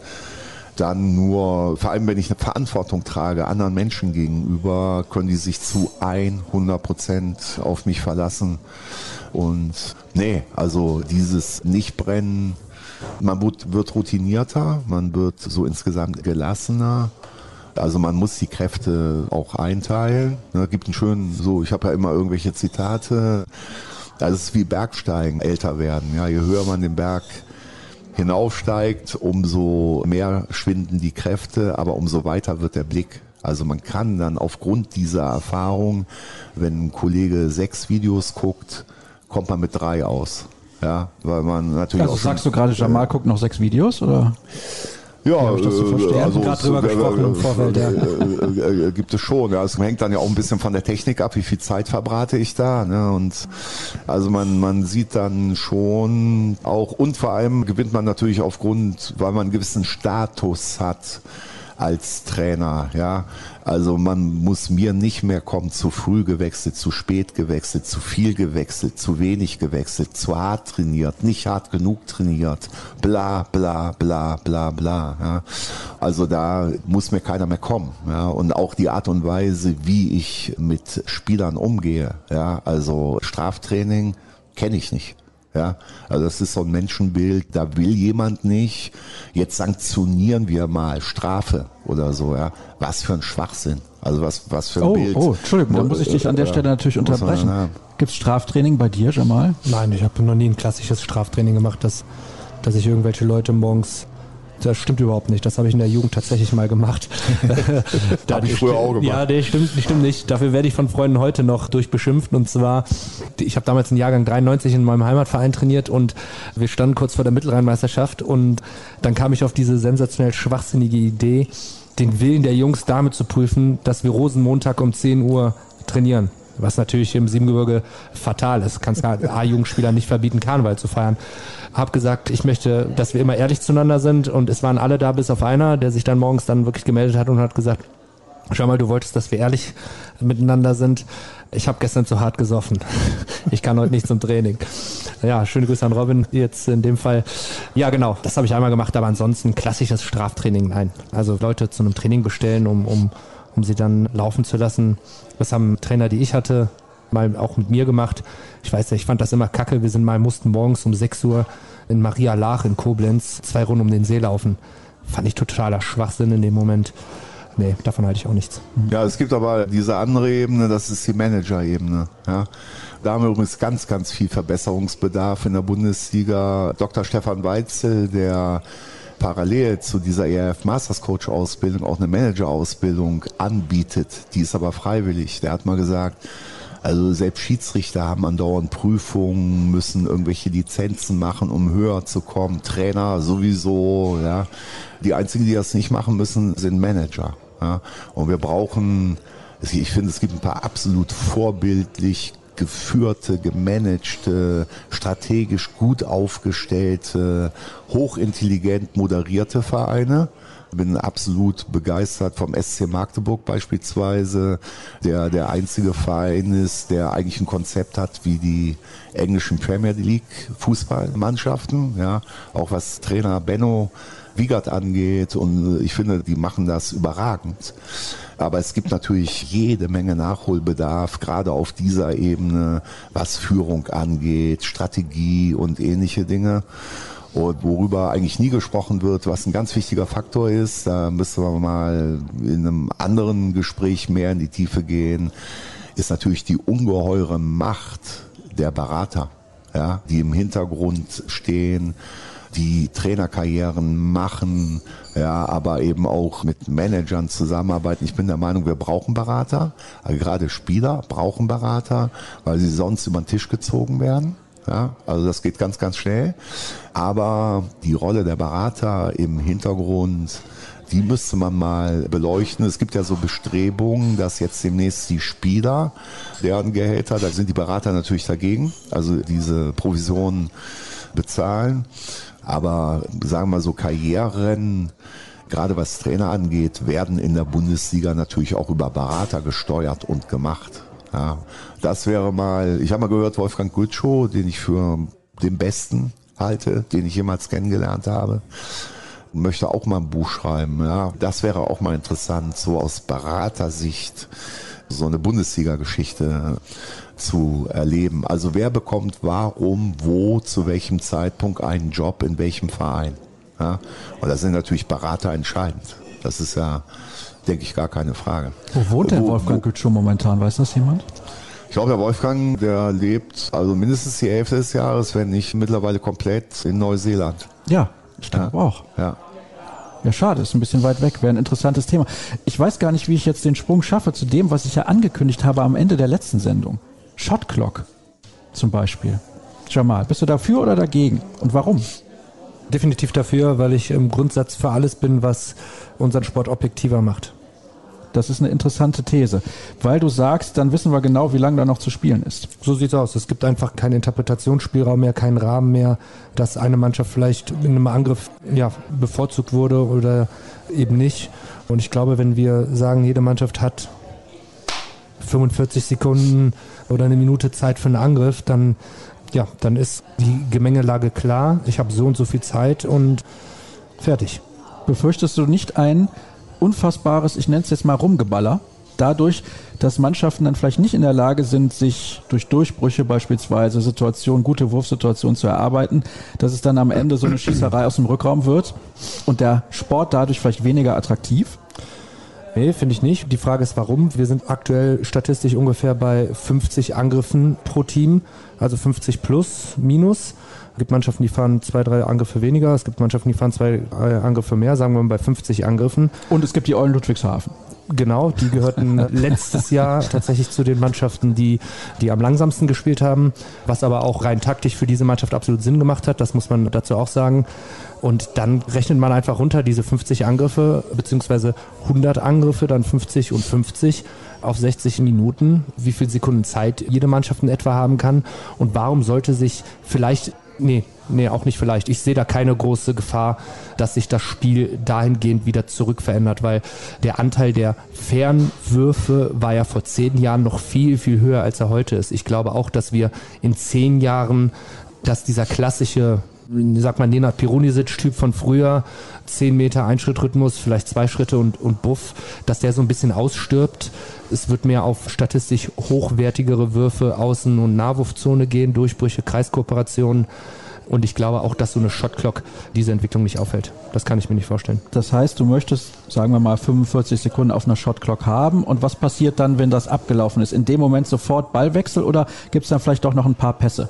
dann nur, vor allem wenn ich eine Verantwortung trage, anderen Menschen gegenüber, können die sich zu hundert Prozent auf mich verlassen. Und nee, also dieses Nichtbrennen, man wird, wird routinierter, man wird so insgesamt gelassener. Also man muss die Kräfte auch einteilen. Es gibt einen schönen, so, ich habe ja immer irgendwelche Zitate. Das ist wie Bergsteigen, älter werden. Ja, je höher man den Berg hinaufsteigt, umso mehr schwinden die Kräfte, aber umso weiter wird der Blick. Also man kann dann aufgrund dieser Erfahrung, wenn ein Kollege sechs Videos guckt, kommt man mit drei aus. Ja, weil man natürlich also auch sagst du gerade, Jamal äh, guckt noch sechs Videos, oder? Ja, ich das so verstehe. Wir haben gerade drüber gesprochen im Vorfeld. Ja. Äh, äh, gibt es schon. Ja. Es hängt dann ja auch ein bisschen von der Technik ab, wie viel Zeit verbrate ich da. Ne? Und also man man sieht dann schon auch, und vor allem gewinnt man natürlich aufgrund, weil man einen gewissen Status hat als Trainer, ja. Also man muss mir nicht mehr kommen, zu früh gewechselt, zu spät gewechselt, zu viel gewechselt, zu wenig gewechselt, zu hart trainiert, nicht hart genug trainiert, bla bla bla bla bla. Ja. Also da muss mir keiner mehr kommen. Ja. Und auch die Art und Weise, wie ich mit Spielern umgehe, ja, also Straftraining kenne ich nicht. Ja, also das ist so ein Menschenbild, da will jemand nicht, jetzt sanktionieren wir mal Strafe oder so, ja. Was für ein Schwachsinn. Also was, was für ein oh, Bild. Oh, Entschuldigung, da muss ich dich an der Stelle natürlich unterbrechen. Ja. Gibt es Straftraining bei dir, Jamal? Nein, ich habe noch nie ein klassisches Straftraining gemacht, dass, dass ich irgendwelche Leute morgens... Das stimmt überhaupt nicht. Das habe ich in der Jugend tatsächlich mal gemacht. Da habe ich früher auch gemacht. Ja, das stimmt, das stimmt nicht. Dafür werde ich von Freunden heute noch durchbeschimpft. Und zwar, ich habe damals einen Jahrgang dreiundneunzig in meinem Heimatverein trainiert und wir standen kurz vor der Mittelrheinmeisterschaft und dann kam ich auf diese sensationell schwachsinnige Idee, den Willen der Jungs damit zu prüfen, dass wir Rosenmontag um zehn Uhr trainieren. Was natürlich im Siebengebirge fatal ist. Kannst A-Jugendspieler nicht verbieten, Karneval zu feiern. Hab gesagt, ich möchte, dass wir immer ehrlich zueinander sind und es waren alle da, bis auf einer, der sich dann morgens dann wirklich gemeldet hat und hat gesagt, schau mal, du wolltest, dass wir ehrlich miteinander sind. Ich habe gestern zu hart gesoffen. Ich kann heute nicht zum Training. Ja, schöne Grüße an Robin jetzt in dem Fall. Ja, genau, das habe ich einmal gemacht, aber ansonsten klassisches Straftraining, nein. Also Leute zu einem Training bestellen, um, um um sie dann laufen zu lassen. Das haben Trainer, die ich hatte, mal auch mit mir gemacht. Ich weiß ja, ich fand das immer kacke. Wir sind mal, mussten morgens um sechs Uhr in Maria Laach in Koblenz zwei Runden um den See laufen. Fand ich totaler Schwachsinn in dem Moment. Nee, davon halte ich auch nichts. Ja, es gibt aber diese andere Ebene, das ist die Manager-Ebene. Ja. Da haben wir übrigens ganz, ganz viel Verbesserungsbedarf in der Bundesliga. Doktor Stefan Weitzel, der parallel zu dieser E R F Masters Coach Ausbildung auch eine Manager-Ausbildung anbietet. Die ist aber freiwillig. Der hat mal gesagt, also selbst Schiedsrichter haben andauernd Prüfungen, müssen irgendwelche Lizenzen machen, um höher zu kommen. Trainer sowieso, ja. Die einzigen, die das nicht machen müssen, sind Manager. Ja. Und wir brauchen, ich finde, es gibt ein paar absolut vorbildlich geführte, gemanagte, strategisch gut aufgestellte, hochintelligent moderierte Vereine. Bin absolut begeistert vom S C Magdeburg beispielsweise, der der einzige Verein ist, der eigentlich ein Konzept hat wie die englischen Premier League Fußballmannschaften, ja, auch was Trainer Benno Wiegert angeht, und ich finde, die machen das überragend. Aber es gibt natürlich jede Menge Nachholbedarf, gerade auf dieser Ebene, was Führung angeht, Strategie und ähnliche Dinge. Und worüber eigentlich nie gesprochen wird, was ein ganz wichtiger Faktor ist, da müssen wir mal in einem anderen Gespräch mehr in die Tiefe gehen, ist natürlich die ungeheure Macht der Berater, ja, die im Hintergrund stehen, die Trainerkarrieren machen, ja, aber eben auch mit Managern zusammenarbeiten. Ich bin der Meinung, wir brauchen Berater, also gerade Spieler brauchen Berater, weil sie sonst über den Tisch gezogen werden. Ja, also das geht ganz, ganz schnell. Aber die Rolle der Berater im Hintergrund, die müsste man mal beleuchten. Es gibt ja so Bestrebungen, dass jetzt demnächst die Spieler, deren Gehälter, da sind die Berater natürlich dagegen, also diese Provisionen bezahlen. Aber sagen wir mal so, Karrieren, gerade was Trainer angeht, werden in der Bundesliga natürlich auch über Berater gesteuert und gemacht. Ja, das wäre mal, ich habe mal gehört, Wolfgang Gutschow, den ich für den Besten halte, den ich jemals kennengelernt habe, möchte auch mal ein Buch schreiben. Ja, das wäre auch mal interessant, so aus Beratersicht so eine Bundesliga-Geschichte zu erleben. Also wer bekommt warum, wo, zu welchem Zeitpunkt einen Job, in welchem Verein. Ja, und da sind natürlich Berater entscheidend. Das ist ja, denke ich, gar keine Frage. Wo wohnt denn Wolfgang Gutschow momentan? Weiß das jemand? Ich glaube, der Wolfgang, der lebt also mindestens die Hälfte des Jahres, wenn nicht mittlerweile komplett in Neuseeland. Ja, ich glaube ja. auch. Ja. Ja, schade, ist ein bisschen weit weg, wäre ein interessantes Thema. Ich weiß gar nicht, wie ich jetzt den Sprung schaffe zu dem, was ich ja angekündigt habe am Ende der letzten Sendung. Shot Clock zum Beispiel. Jamal, bist du dafür oder dagegen? Und warum? Definitiv dafür, weil ich im Grundsatz für alles bin, was unseren Sport objektiver macht. Das ist eine interessante These, weil du sagst, dann wissen wir genau, wie lange da noch zu spielen ist. So sieht's aus. Es gibt einfach keinen Interpretationsspielraum mehr, keinen Rahmen mehr, dass eine Mannschaft vielleicht in einem Angriff ja, bevorzugt wurde oder eben nicht. Und ich glaube, wenn wir sagen, jede Mannschaft hat fünfundvierzig Sekunden oder eine Minute Zeit für einen Angriff, dann, ja, dann ist die Gemengelage klar. Ich habe so und so viel Zeit und fertig. Befürchtest du nicht ein unfassbares, ich nenne es jetzt mal Rumgeballer, dadurch, dass Mannschaften dann vielleicht nicht in der Lage sind, sich durch Durchbrüche beispielsweise Situationen, gute Wurfsituationen zu erarbeiten, dass es dann am Ende so eine Schießerei aus dem Rückraum wird und der Sport dadurch vielleicht weniger attraktiv? Nee, finde ich nicht. Die Frage ist, warum. Wir sind aktuell statistisch ungefähr bei fünfzig Angriffen pro Team, also fünfzig plus, minus. Es gibt Mannschaften, die fahren zwei, drei Angriffe weniger. Es gibt Mannschaften, die fahren zwei äh, Angriffe mehr, sagen wir mal bei fünfzig Angriffen. Und es gibt die Eulen Ludwigshafen. Genau, die gehörten letztes Jahr tatsächlich zu den Mannschaften, die, die am langsamsten gespielt haben, was aber auch rein taktisch für diese Mannschaft absolut Sinn gemacht hat, das muss man dazu auch sagen. Und dann rechnet man einfach runter diese fünfzig Angriffe, beziehungsweise hundert Angriffe, dann fünfzig und fünfzig auf sechzig Minuten, wie viel Sekunden Zeit jede Mannschaft in etwa haben kann und warum sollte sich vielleicht, nee, nee, auch nicht vielleicht, ich sehe da keine große Gefahr, dass sich das Spiel dahingehend wieder zurückverändert, weil der Anteil der Fernwürfe war ja vor zehn Jahren noch viel, viel höher, als er heute ist. Ich glaube auch, dass wir in zehn Jahren, dass dieser klassische, sag mal, Nenad Pirunisic-Typ von früher, zehn Meter Einschrittrhythmus, vielleicht zwei Schritte und, und Buff, dass der so ein bisschen ausstirbt. Es wird mehr auf statistisch hochwertigere Würfe, Außen- und Nahwurfzone gehen, Durchbrüche, Kreiskooperationen. Und ich glaube auch, dass so eine Shotclock diese Entwicklung nicht aufhält. Das kann ich mir nicht vorstellen. Das heißt, du möchtest, sagen wir mal, fünfundvierzig Sekunden auf einer Shotclock haben. Und was passiert dann, wenn das abgelaufen ist? In dem Moment sofort Ballwechsel oder gibt es dann vielleicht doch noch ein paar Pässe?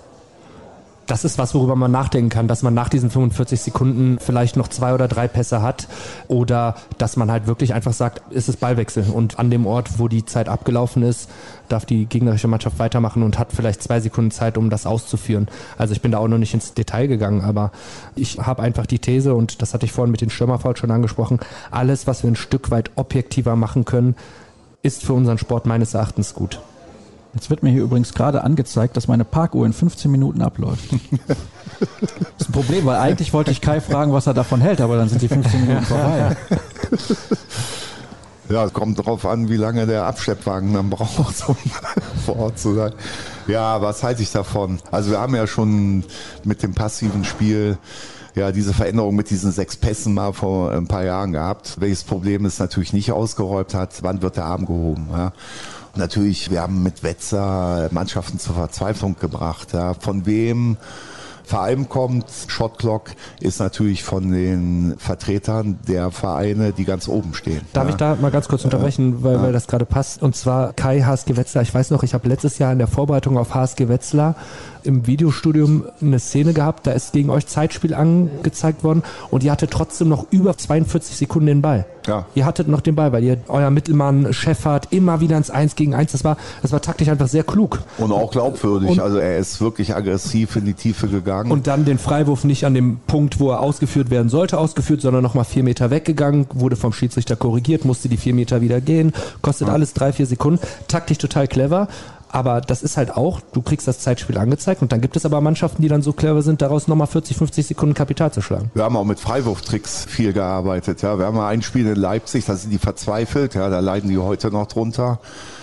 Das ist was, worüber man nachdenken kann, dass man nach diesen fünfundvierzig Sekunden vielleicht noch zwei oder drei Pässe hat oder dass man halt wirklich einfach sagt, es ist Ballwechsel und an dem Ort, wo die Zeit abgelaufen ist, darf die gegnerische Mannschaft weitermachen und hat vielleicht zwei Sekunden Zeit, um das auszuführen. Also ich bin da auch noch nicht ins Detail gegangen, aber ich habe einfach die These und das hatte ich vorhin mit den Stürmerfouls schon angesprochen, alles, was wir ein Stück weit objektiver machen können, ist für unseren Sport meines Erachtens gut. Jetzt wird mir hier übrigens gerade angezeigt, dass meine Parkuhr in fünfzehn Minuten abläuft. Das ist ein Problem, weil eigentlich wollte ich Kai fragen, was er davon hält, aber dann sind die fünfzehn Minuten vorbei. Ja, es kommt darauf an, wie lange der Abschleppwagen dann braucht, um vor Ort zu sein. Ja, was halte ich davon? Also wir haben ja schon mit dem passiven Spiel ja diese Veränderung mit diesen sechs Pässen mal vor ein paar Jahren gehabt. Welches Problem es natürlich nicht ausgeräumt hat, wann wird der Arm gehoben? Ja? Natürlich, wir haben mit Wetzer Mannschaften zur Verzweiflung gebracht. Ja. Von wem Verein kommt. Shotclock ist natürlich von den Vertretern der Vereine, die ganz oben stehen. Darf ja. ich da mal ganz kurz unterbrechen, weil, ja. weil das gerade passt. Und zwar Kai H S G Wetzlar. Ich weiß noch, ich habe letztes Jahr in der Vorbereitung auf H S G Wetzlar im Videostudium eine Szene gehabt, da ist gegen euch Zeitspiel angezeigt worden und ihr hattet trotzdem noch über zweiundvierzig Sekunden den Ball. Ja. Ihr hattet noch den Ball, weil ihr euer Mittelmann Schäffert immer wieder ins eins gegen eins, das war, das war taktisch einfach sehr klug. Und auch glaubwürdig, und, also er ist wirklich aggressiv in die Tiefe gegangen. Und dann den Freiwurf nicht an dem Punkt, wo er ausgeführt werden sollte, ausgeführt, sondern nochmal vier Meter weggegangen, wurde vom Schiedsrichter korrigiert, musste die vier Meter wieder gehen, kostet ja. alles drei, vier Sekunden, taktisch total clever. Aber das ist halt auch, du kriegst das Zeitspiel angezeigt und dann gibt es aber Mannschaften, die dann so clever sind, daraus nochmal vierzig, fünfzig Sekunden Kapital zu schlagen. Wir haben auch mit Freiwurftricks viel gearbeitet. Ja. Wir haben mal ein Spiel in Leipzig, da sind die verzweifelt, ja, da leiden die heute noch drunter.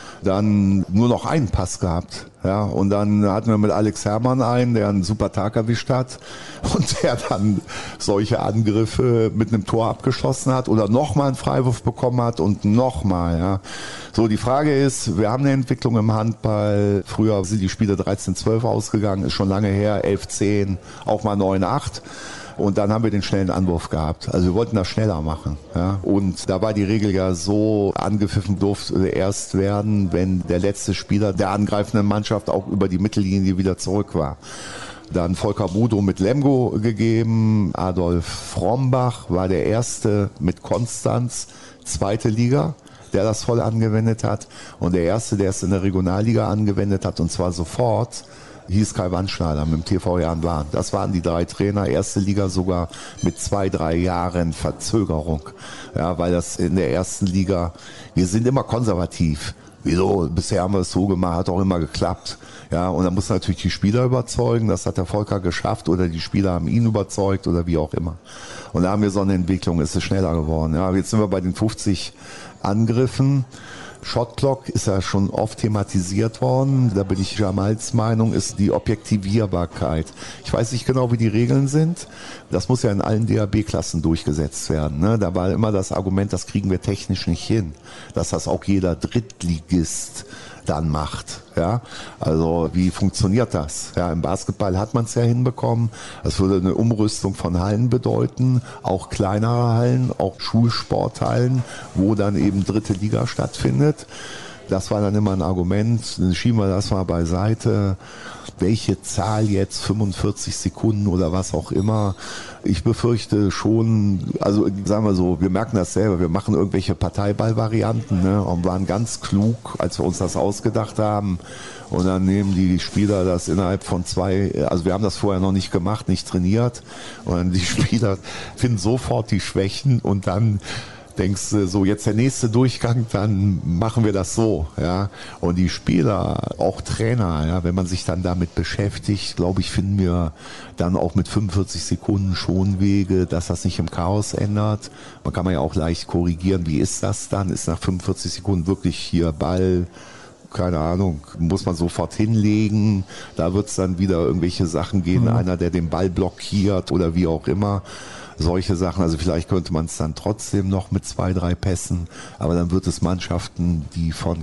Dann nur noch einen Pass gehabt. Ja, und dann hatten wir mit Alex Herrmann einen, der einen super Tag erwischt hat und der dann solche Angriffe mit einem Tor abgeschlossen hat oder nochmal einen Freiwurf bekommen hat und nochmal. Ja. So, die Frage ist, wir haben eine Entwicklung im Handball. Früher sind die Spiele dreizehn zwölf ausgegangen, ist schon lange her, elf zehn, auch mal neun acht. Und dann haben wir den schnellen Anwurf gehabt. Also wir wollten das schneller machen. Ja. Und da war die Regel ja so, angepfiffen durfte erst werden, wenn der letzte Spieler der angreifenden Mannschaft auch über die Mittellinie wieder zurück war. Dann Volker Budo mit Lemgo gegeben, Adolf Frombach war der Erste mit Konstanz, zweite Liga, der das voll angewendet hat. Und der Erste, der es in der Regionalliga angewendet hat, und zwar sofort, hieß Kai Wandschneider mit dem T V Jan Bahn. Das waren die drei Trainer, erste Liga sogar mit zwei, drei Jahren Verzögerung. Ja, weil das in der ersten Liga, wir sind immer konservativ. Wieso? Bisher haben wir es so gemacht, hat auch immer geklappt. Ja, und dann muss natürlich die Spieler überzeugen, das hat der Volker geschafft, oder die Spieler haben ihn überzeugt oder wie auch immer. Und da haben wir so eine Entwicklung, ist es schneller geworden. Ja, jetzt sind wir bei den fünfzig Angriffen. Shotclock ist ja schon oft thematisiert worden. Da bin ich Jamals Meinung, ist die Objektivierbarkeit. Ich weiß nicht genau, wie die Regeln sind. Das muss ja in allen D H B-Klassen durchgesetzt werden. Ne? Da war immer das Argument, das kriegen wir technisch nicht hin. Dass das auch jeder Drittligist dann macht. Ja, also wie funktioniert das? Ja, im Basketball hat man es ja hinbekommen. Das würde eine Umrüstung von Hallen bedeuten, auch kleinere Hallen, auch Schulsporthallen, wo dann eben dritte Liga stattfindet. Das war dann immer ein Argument. Dann schieben wir das mal beiseite. Welche Zahl jetzt, fünfundvierzig Sekunden oder was auch immer. Ich befürchte schon, also sagen wir so, wir merken das selber, wir machen irgendwelche Parteiball-Varianten, ne, und waren ganz klug, als wir uns das ausgedacht haben. Und dann nehmen die Spieler das innerhalb von zwei, also wir haben das vorher noch nicht gemacht, nicht trainiert. Und dann die Spieler finden sofort die Schwächen und dann denkst du, so jetzt der nächste Durchgang, dann machen wir das so, ja. Und die Spieler, auch Trainer, ja, wenn man sich dann damit beschäftigt, glaube ich, finden wir dann auch mit fünfundvierzig Sekunden schon Wege, dass das nicht im Chaos ändert. Man kann man ja auch leicht korrigieren, wie ist das dann? Ist nach fünfundvierzig Sekunden wirklich hier Ball, keine Ahnung, muss man sofort hinlegen, da wird es dann wieder irgendwelche Sachen gehen, mhm. einer, der den Ball blockiert oder wie auch immer. Solche Sachen, also vielleicht könnte man es dann trotzdem noch mit zwei, drei Pässen, aber dann wird es Mannschaften, die von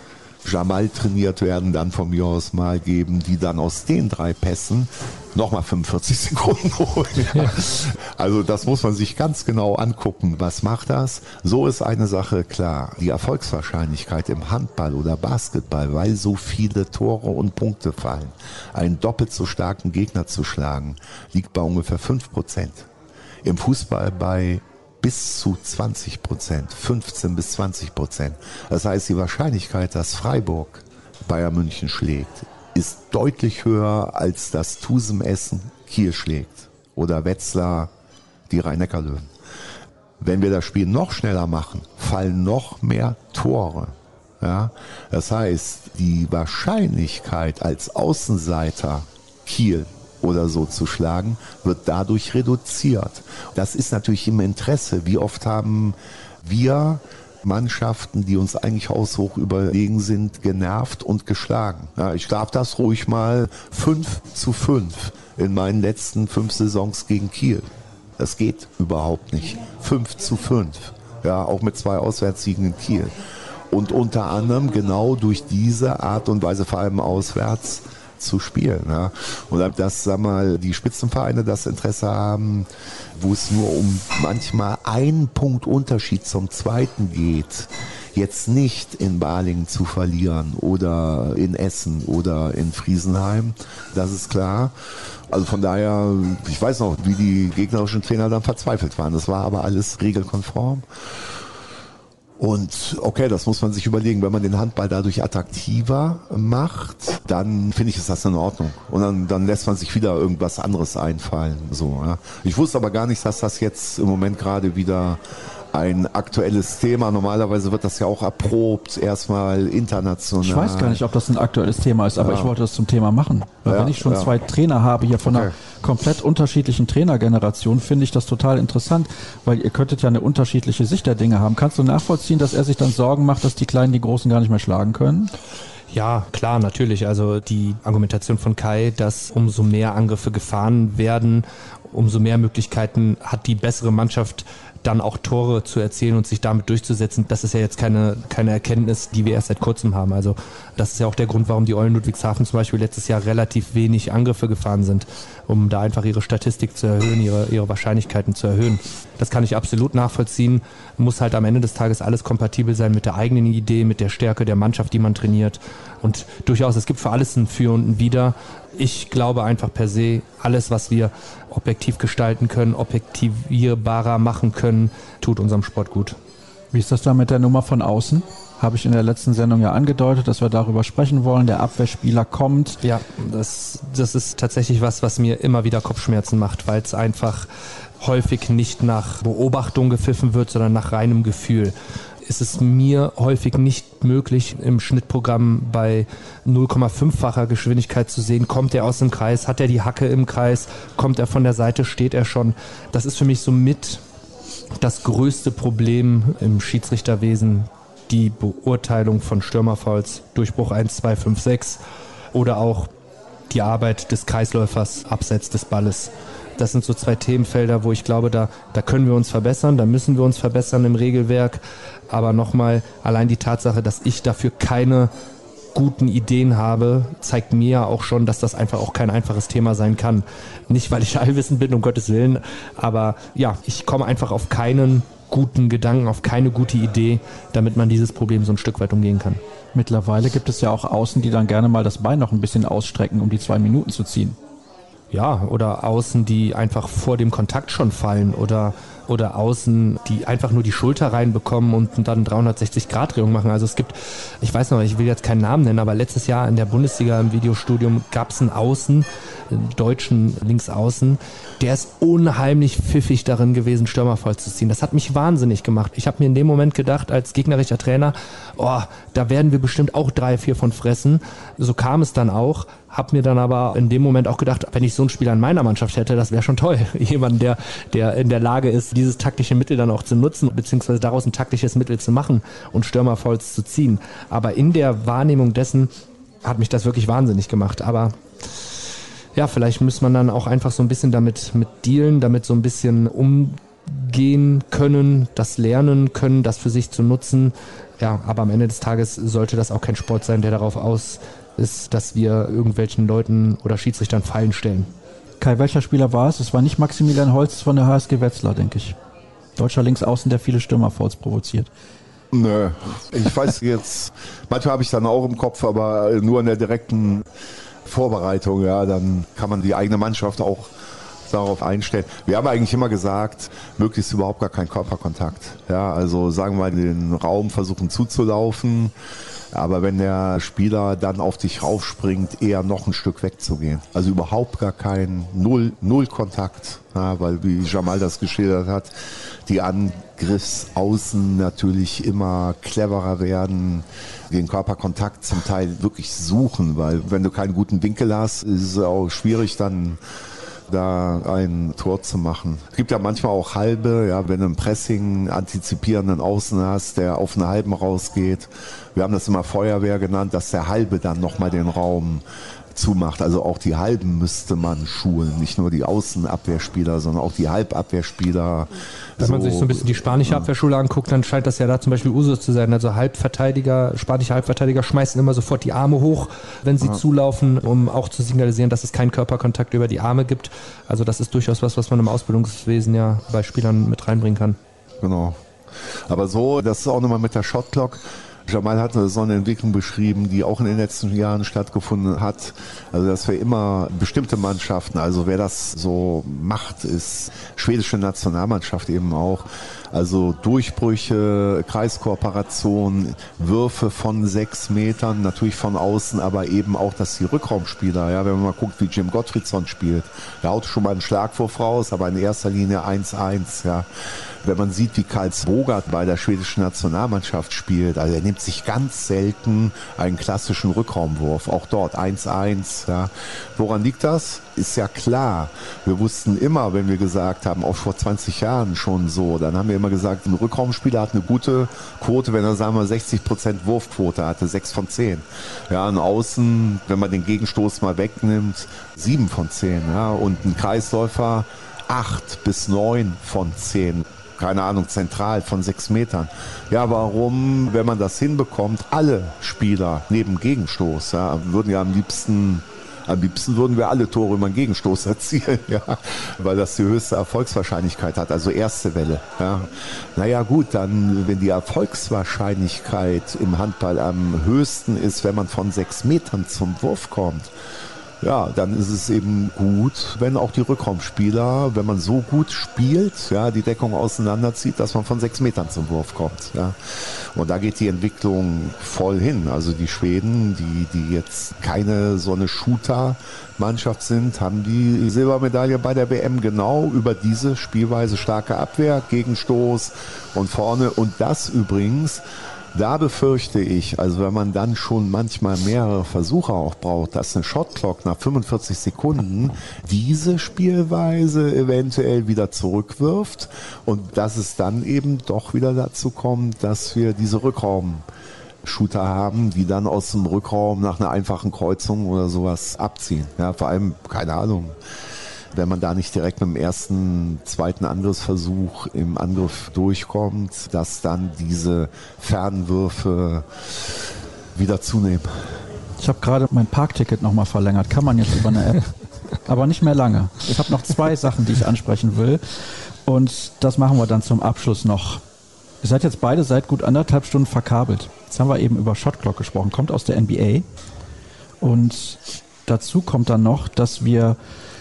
Jamal trainiert werden, dann von mir aus mal geben, die dann aus den drei Pässen nochmal fünfundvierzig Sekunden holen. Ja. Also das muss man sich ganz genau angucken. Was macht das? So ist eine Sache klar. Die Erfolgswahrscheinlichkeit im Handball oder Basketball, weil so viele Tore und Punkte fallen, einen doppelt so starken Gegner zu schlagen, liegt bei ungefähr fünf Prozent. Im Fußball bei bis zu zwanzig Prozent, fünfzehn bis zwanzig Prozent. Das heißt, die Wahrscheinlichkeit, dass Freiburg Bayern München schlägt, ist deutlich höher, als dass Tusem Essen Kiel schlägt oder Wetzlar die Rhein-Neckar-Löwen. Wenn wir das Spiel noch schneller machen, fallen noch mehr Tore. Ja? Das heißt, die Wahrscheinlichkeit als Außenseiter Kiel oder so zu schlagen, wird dadurch reduziert. Das ist natürlich im Interesse. Wie oft haben wir Mannschaften, die uns eigentlich haushoch überlegen sind, genervt und geschlagen? Ja, ich darf das ruhig mal fünf zu fünf in meinen letzten fünf Saisons gegen Kiel. Das geht überhaupt nicht. fünf zu fünf. Ja, auch mit zwei Auswärtssiegen in Kiel. Und unter anderem genau durch diese Art und Weise, vor allem auswärts, zu spielen. Ja. Und dass, sag mal, die Spitzenvereine das Interesse haben, wo es nur um manchmal einen Punkt Unterschied zum zweiten geht, jetzt nicht in Balingen zu verlieren oder in Essen oder in Friesenheim, das ist klar. Also von daher, ich weiß noch, wie die gegnerischen Trainer dann verzweifelt waren. Das war aber alles regelkonform. Und okay, das muss man sich überlegen. Wenn man den Handball dadurch attraktiver macht, dann finde ich, ist das in Ordnung. Und dann, dann lässt man sich wieder irgendwas anderes einfallen. So, ja. Ich wusste aber gar nicht, dass das jetzt im Moment gerade wieder ein aktuelles Thema. Normalerweise wird das ja auch erprobt, erstmal international. Ich weiß gar nicht, ob das ein aktuelles Thema ist, aber ja. ich wollte das zum Thema machen. Weil ja, wenn ich schon ja. zwei Trainer habe hier von okay. einer komplett unterschiedlichen Trainergeneration, finde ich das total interessant, weil ihr könntet ja eine unterschiedliche Sicht der Dinge haben. Kannst du nachvollziehen, dass er sich dann Sorgen macht, dass die Kleinen die Großen gar nicht mehr schlagen können? Ja, klar, natürlich. Also die Argumentation von Kai, dass umso mehr Angriffe gefahren werden, umso mehr Möglichkeiten hat die bessere Mannschaft, dann auch Tore zu erzielen und sich damit durchzusetzen, das ist ja jetzt keine, keine Erkenntnis, die wir erst seit kurzem haben. Also das ist ja auch der Grund, warum die Eulen Ludwigshafen zum Beispiel letztes Jahr relativ wenig Angriffe gefahren sind, um da einfach ihre Statistik zu erhöhen, ihre, ihre Wahrscheinlichkeiten zu erhöhen. Das kann ich absolut nachvollziehen. Muss halt am Ende des Tages alles kompatibel sein mit der eigenen Idee, mit der Stärke der Mannschaft, die man trainiert. Und durchaus, es gibt für alles ein Für und ein Wider. Ich glaube einfach per se, alles, was wir objektiv gestalten können, objektivierbarer machen können, tut unserem Sport gut. Wie ist das da mit der Nummer von außen? Habe ich in der letzten Sendung ja angedeutet, dass wir darüber sprechen wollen. Der Abwehrspieler kommt. Ja, das, das ist tatsächlich was, was mir immer wieder Kopfschmerzen macht, weil es einfach häufig nicht nach Beobachtung gepfiffen wird, sondern nach reinem Gefühl. Ist es mir häufig nicht möglich, im Schnittprogramm bei null Komma fünffacher Geschwindigkeit zu sehen, kommt er aus dem Kreis, hat er die Hacke im Kreis, kommt er von der Seite, steht er schon. Das ist für mich somit das größte Problem im Schiedsrichterwesen, die Beurteilung von Stürmerfouls, Durchbruch eins, zwei, fünf, sechs oder auch die Arbeit des Kreisläufers abseits des Balles. Das sind so zwei Themenfelder, wo ich glaube, da, da können wir uns verbessern, da müssen wir uns verbessern im Regelwerk. Aber nochmal, allein die Tatsache, dass ich dafür keine guten Ideen habe, zeigt mir ja auch schon, dass das einfach auch kein einfaches Thema sein kann. Nicht, weil ich allwissend bin, um Gottes Willen, aber ja, ich komme einfach auf keinen guten Gedanken, auf keine gute Idee, damit man dieses Problem so ein Stück weit umgehen kann. Mittlerweile gibt es ja auch Außen, die dann gerne mal das Bein noch ein bisschen ausstrecken, um die zwei Minuten zu ziehen. Ja, oder Außen, die einfach vor dem Kontakt schon fallen oder oder Außen, die einfach nur die Schulter reinbekommen und dann dreihundertsechzig Grad Drehung machen. Also es gibt, ich weiß noch, ich will jetzt keinen Namen nennen, aber letztes Jahr in der Bundesliga im Videostudium gab es einen Außen, einen deutschen Linksaußen, der ist unheimlich pfiffig darin gewesen, Stürmer vollzuziehen. Das hat mich wahnsinnig gemacht. Ich habe mir in dem Moment gedacht, als gegnerischer Trainer, oh, da werden wir bestimmt auch drei, vier von fressen. So kam es dann auch. Hab mir dann aber in dem Moment auch gedacht, wenn ich so einen Spieler in meiner Mannschaft hätte, das wäre schon toll. Jemand, der, der in der Lage ist, dieses taktische Mittel dann auch zu nutzen, beziehungsweise daraus ein taktisches Mittel zu machen und Stürmerfouls zu ziehen. Aber in der Wahrnehmung dessen hat mich das wirklich wahnsinnig gemacht. Aber ja, vielleicht muss man dann auch einfach so ein bisschen damit mit dealen, damit so ein bisschen umgehen können, das lernen können, das für sich zu nutzen. Ja, aber am Ende des Tages sollte das auch kein Sport sein, der darauf aus ist, dass wir irgendwelchen Leuten oder Schiedsrichtern Fallen stellen. Kai, welcher Spieler war es? Es war nicht Maximilian Holz von der H S G Wetzlar, denke ich. Deutscher Linksaußen, der viele Stürmerfouls provoziert. Nö, ich weiß jetzt, manchmal habe ich dann auch im Kopf, aber nur in der direkten Vorbereitung, ja, dann kann man die eigene Mannschaft auch darauf einstellen. Wir haben eigentlich immer gesagt, möglichst überhaupt gar keinen Körperkontakt. Ja, also sagen wir mal, den Raum versuchen zuzulaufen, aber wenn der Spieler dann auf dich raufspringt, eher noch ein Stück wegzugehen. Also überhaupt gar kein Null, Null Kontakt, ja, weil wie Jamal das geschildert hat, die Angriffsaußen natürlich immer cleverer werden, den Körperkontakt zum Teil wirklich suchen, weil wenn du keinen guten Winkel hast, ist es auch schwierig dann da ein Tor zu machen. Es gibt ja manchmal auch halbe, ja, wenn du einen Pressing antizipierenden Außen hast, der auf einen halben rausgeht. Wir haben das immer Feuerwehr genannt, dass der halbe dann nochmal den Raum zumacht. Also auch die Halben müsste man schulen, nicht nur die Außenabwehrspieler, sondern auch die Halbabwehrspieler. Wenn so, man sich so ein bisschen die spanische Abwehrschule anguckt, dann scheint das ja da zum Beispiel Usus zu sein. Also Halbverteidiger, spanische Halbverteidiger schmeißen immer sofort die Arme hoch, wenn sie ja. zulaufen, um auch zu signalisieren, dass es keinen Körperkontakt über die Arme gibt. Also das ist durchaus was, was man im Ausbildungswesen ja bei Spielern mit reinbringen kann. Genau. Aber so, das ist auch nochmal mit der Shotclock. Jamal hatte so eine Entwicklung beschrieben, die auch in den letzten Jahren stattgefunden hat. Also dass wir immer bestimmte Mannschaften, also wer das so macht, ist schwedische Nationalmannschaft eben auch. Also Durchbrüche, Kreiskooperation, Würfe von sechs Metern, natürlich von außen, aber eben auch, dass die Rückraumspieler, ja, wenn man mal guckt, wie Jim Gottfriedson spielt, der haut schon mal einen Schlagwurf raus, aber in erster Linie eins eins, ja. Wenn man sieht, wie Karls Bogart bei der schwedischen Nationalmannschaft spielt, also er nimmt sich ganz selten einen klassischen Rückraumwurf, auch dort eins eins. Ja. Woran liegt das? Ist ja klar. Wir wussten immer, wenn wir gesagt haben, auch vor zwanzig Jahren schon so, dann haben wir immer gesagt, ein Rückraumspieler hat eine gute Quote, wenn er, sagen wir, sechzig Prozent Wurfquote hatte, sechs von zehn. Ja, ein Außen, wenn man den Gegenstoß mal wegnimmt, sieben von zehn. Ja. Und ein Kreisläufer, acht bis neun von zehn. Keine Ahnung, zentral von sechs Metern. Ja, warum, wenn man das hinbekommt, alle Spieler neben Gegenstoß, ja, würden ja am liebsten, am liebsten würden wir alle Tore über einen Gegenstoß erzielen, ja, weil das die höchste Erfolgswahrscheinlichkeit hat, also erste Welle, ja. Naja, gut, dann, wenn die Erfolgswahrscheinlichkeit im Handball am höchsten ist, wenn man von sechs Metern zum Wurf kommt, ja, dann ist es eben gut, wenn auch die Rückraumspieler, wenn man so gut spielt, ja, die Deckung auseinanderzieht, dass man von sechs Metern zum Wurf kommt. Ja. Und da geht die Entwicklung voll hin. Also die Schweden, die, die jetzt keine so eine Shooter-Mannschaft sind, haben die Silbermedaille bei der W M genau über diese Spielweise starke Abwehr, Gegenstoß und vorne. Und das übrigens, da befürchte ich, also wenn man dann schon manchmal mehrere Versuche auch braucht, dass eine Shotclock nach fünfundvierzig Sekunden diese Spielweise eventuell wieder zurückwirft und dass es dann eben doch wieder dazu kommt, dass wir diese Rückraum-Shooter haben, die dann aus dem Rückraum nach einer einfachen Kreuzung oder sowas abziehen. Ja, vor allem, keine Ahnung, wenn man da nicht direkt mit dem ersten, zweiten Angriffsversuch im Angriff durchkommt, dass dann diese Fernwürfe wieder zunehmen. Ich habe gerade mein Parkticket nochmal verlängert. Kann man jetzt über eine App, aber nicht mehr lange. Ich habe noch zwei Sachen, die ich ansprechen will. Und das machen wir dann zum Abschluss noch. Ihr seid jetzt beide seit gut anderthalb Stunden verkabelt. Jetzt haben wir eben über Shotclock gesprochen. Kommt aus der N B A. Und dazu kommt dann noch, dass wir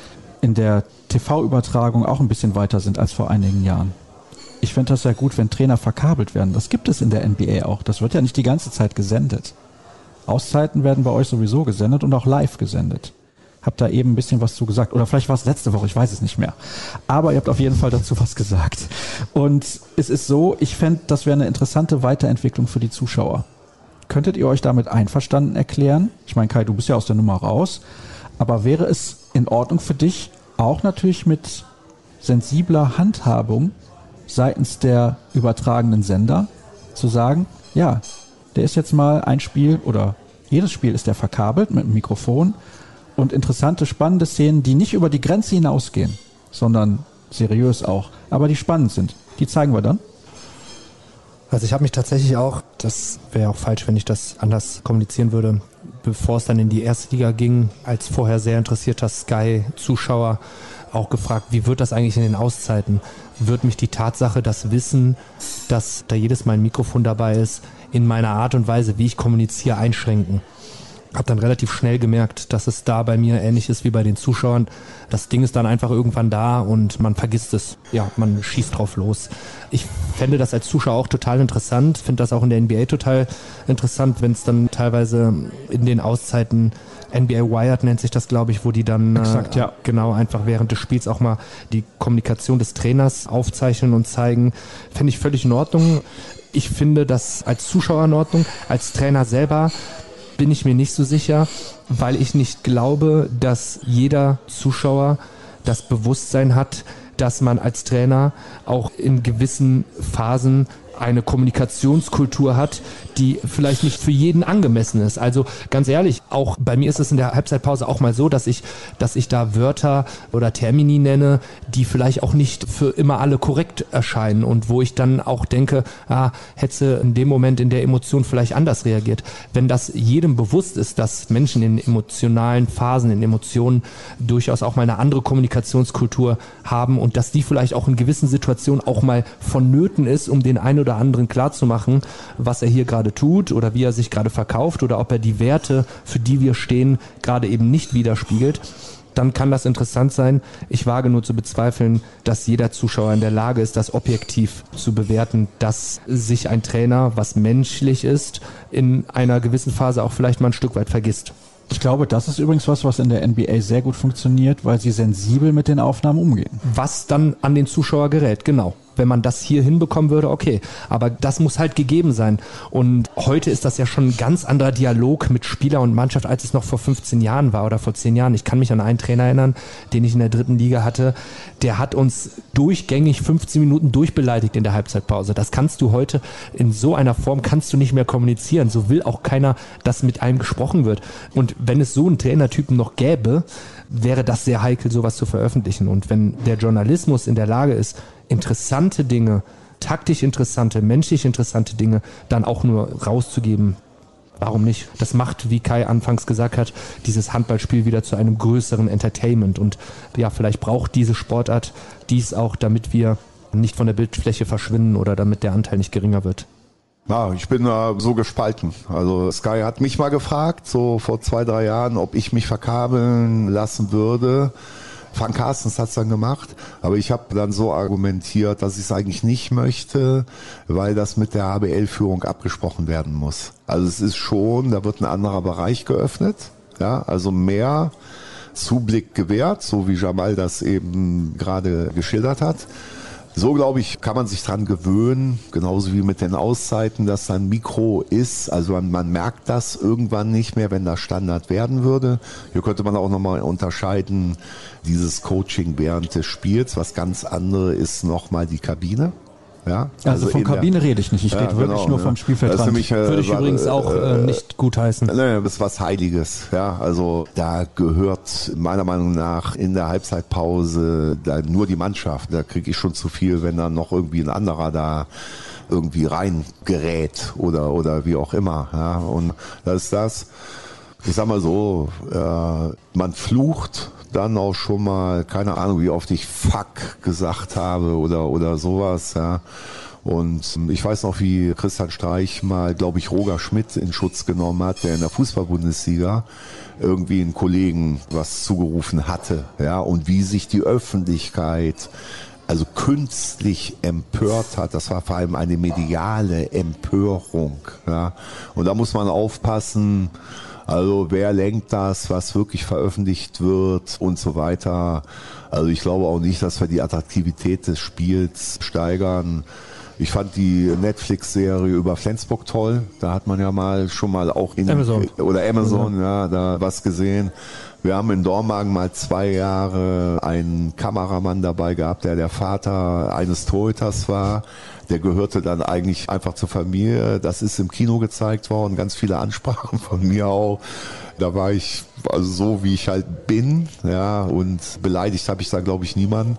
in der T V-Übertragung auch ein bisschen weiter sind als vor einigen Jahren. Ich fände das ja gut, wenn Trainer verkabelt werden. Das gibt es in der N B A auch. Das wird ja nicht die ganze Zeit gesendet. Auszeiten werden bei euch sowieso gesendet und auch live gesendet. Habt da eben ein bisschen was zu gesagt. Oder vielleicht war es letzte Woche, ich weiß es nicht mehr. Aber ihr habt auf jeden Fall dazu was gesagt. Und es ist so, ich fände, das wäre eine interessante Weiterentwicklung für die Zuschauer. Könntet ihr euch damit einverstanden erklären? Ich meine, Kai, du bist ja aus der Nummer raus. Aber wäre es in Ordnung für dich, auch natürlich mit sensibler Handhabung seitens der übertragenen Sender, zu sagen, ja, der ist jetzt mal ein Spiel oder jedes Spiel ist der verkabelt mit einem Mikrofon und interessante, spannende Szenen, die nicht über die Grenze hinausgehen, sondern seriös auch, aber die spannend sind, die zeigen wir dann? Also ich habe mich tatsächlich auch, das wäre auch falsch, wenn ich das anders kommunizieren würde, bevor es dann in die erste Liga ging, als vorher sehr interessierter Sky-Zuschauer auch gefragt, wie wird das eigentlich in den Auszeiten? Wird mich die Tatsache, das Wissen, dass da jedes Mal ein Mikrofon dabei ist, in meiner Art und Weise, wie ich kommuniziere, einschränken? Habe dann relativ schnell gemerkt, dass es da bei mir ähnlich ist wie bei den Zuschauern. Das Ding ist dann einfach irgendwann da und man vergisst es. Ja, man schießt drauf los. Ich fände das als Zuschauer auch total interessant, finde das auch in der N B A total interessant, wenn es dann teilweise in den Auszeiten, N B A Wired nennt sich das, glaube ich, wo die dann Exakt, äh, ja. genau einfach während des Spiels auch mal die Kommunikation des Trainers aufzeichnen und zeigen. Finde ich völlig in Ordnung. Ich finde das als Zuschauer in Ordnung. Als Trainer selber bin ich mir nicht so sicher, weil ich nicht glaube, dass jeder Zuschauer das Bewusstsein hat, dass man als Trainer auch in gewissen Phasen eine Kommunikationskultur hat, die vielleicht nicht für jeden angemessen ist. Also ganz ehrlich, auch bei mir ist es in der Halbzeitpause auch mal so, dass ich, dass ich da Wörter oder Termini nenne, die vielleicht auch nicht für immer alle korrekt erscheinen und wo ich dann auch denke, ah, hätte in dem Moment in der Emotion vielleicht anders reagiert. Wenn das jedem bewusst ist, dass Menschen in emotionalen Phasen, in Emotionen durchaus auch mal eine andere Kommunikationskultur haben und dass die vielleicht auch in gewissen Situationen auch mal vonnöten ist, um den einen oder anderen klarzumachen, was er hier gerade tut oder wie er sich gerade verkauft oder ob er die Werte, für die wir stehen, gerade eben nicht widerspiegelt, dann kann das interessant sein. Ich wage nur zu bezweifeln, dass jeder Zuschauer in der Lage ist, das objektiv zu bewerten, dass sich ein Trainer, was menschlich ist, in einer gewissen Phase auch vielleicht mal ein Stück weit vergisst. Ich glaube, das ist übrigens was, was in der N B A sehr gut funktioniert, weil sie sensibel mit den Aufnahmen umgehen. Was dann an den Zuschauer gerät, genau. Wenn man das hier hinbekommen würde, okay. Aber das muss halt gegeben sein. Und heute ist das ja schon ein ganz anderer Dialog mit Spieler und Mannschaft, als es noch vor fünfzehn Jahren war oder vor zehn Jahren. Ich kann mich an einen Trainer erinnern, den ich in der dritten Liga hatte. Der hat uns durchgängig fünfzehn Minuten durchbeleidigt in der Halbzeitpause. Das kannst du heute in so einer Form, kannst du nicht mehr kommunizieren. So will auch keiner, dass mit einem gesprochen wird. Und wenn es so einen Trainertypen noch gäbe, wäre das sehr heikel, sowas zu veröffentlichen. Und wenn der Journalismus in der Lage ist, interessante Dinge, taktisch interessante, menschlich interessante Dinge dann auch nur rauszugeben, warum nicht? Das macht, wie Kai anfangs gesagt hat, dieses Handballspiel wieder zu einem größeren Entertainment. Und ja, vielleicht braucht diese Sportart dies auch, damit wir nicht von der Bildfläche verschwinden oder damit der Anteil nicht geringer wird. Ja, ich bin äh, so gespalten. Also Sky hat mich mal gefragt, so vor zwei, drei Jahren, ob ich mich verkabeln lassen würde. Frank Carstens hat es dann gemacht, aber ich habe dann so argumentiert, dass ich es eigentlich nicht möchte, weil das mit der H B L-Führung abgesprochen werden muss. Also es ist schon, da wird ein anderer Bereich geöffnet, ja, also mehr Zublick gewährt, so wie Jamal das eben gerade geschildert hat. So, glaube ich, kann man sich dran gewöhnen, genauso wie mit den Auszeiten, dass da ein Mikro ist. Also man, man merkt das irgendwann nicht mehr, wenn das Standard werden würde. Hier könnte man auch nochmal unterscheiden, dieses Coaching während des Spiels. Was ganz andere ist nochmal die Kabine. Ja, also, also von Kabine rede ich nicht, ich ja, rede wirklich genau, nur vom Spielfeldrand. Nämlich, äh, Würde ich war, übrigens auch äh, nicht gutheißen. Ne, das ist was Heiliges. Ja, also da gehört meiner Meinung nach in der Halbzeitpause da nur die Mannschaft. Da kriege ich schon zu viel, wenn dann noch irgendwie ein anderer da irgendwie reingerät oder oder wie auch immer. Ja, und das ist das. Ich sag mal so, äh, man flucht dann auch schon mal, keine Ahnung, wie oft ich Fuck gesagt habe oder oder sowas, ja. Und ich weiß noch, wie Christian Streich mal, glaube ich, Roger Schmidt in Schutz genommen hat, der in der Fußball-Bundesliga irgendwie einen Kollegen was zugerufen hatte, ja, und wie sich die Öffentlichkeit also künstlich empört hat. Das war vor allem eine mediale Empörung, ja. Und da muss man aufpassen. Also wer lenkt das, was wirklich veröffentlicht wird und so weiter. Also ich glaube auch nicht, dass wir die Attraktivität des Spiels steigern. Ich fand die Netflix-Serie über Flensburg toll. Da hat man ja mal schon mal auch in Amazon oder Amazon, ja, da was gesehen. Wir haben in Dormagen mal zwei Jahre einen Kameramann dabei gehabt, der der Vater eines Torhüters war. Der gehörte dann eigentlich einfach zur Familie. Das ist im Kino gezeigt worden, ganz viele Ansprachen von mir auch. Da war ich also so, wie ich halt bin, ja, und beleidigt habe ich da, glaube ich, niemanden.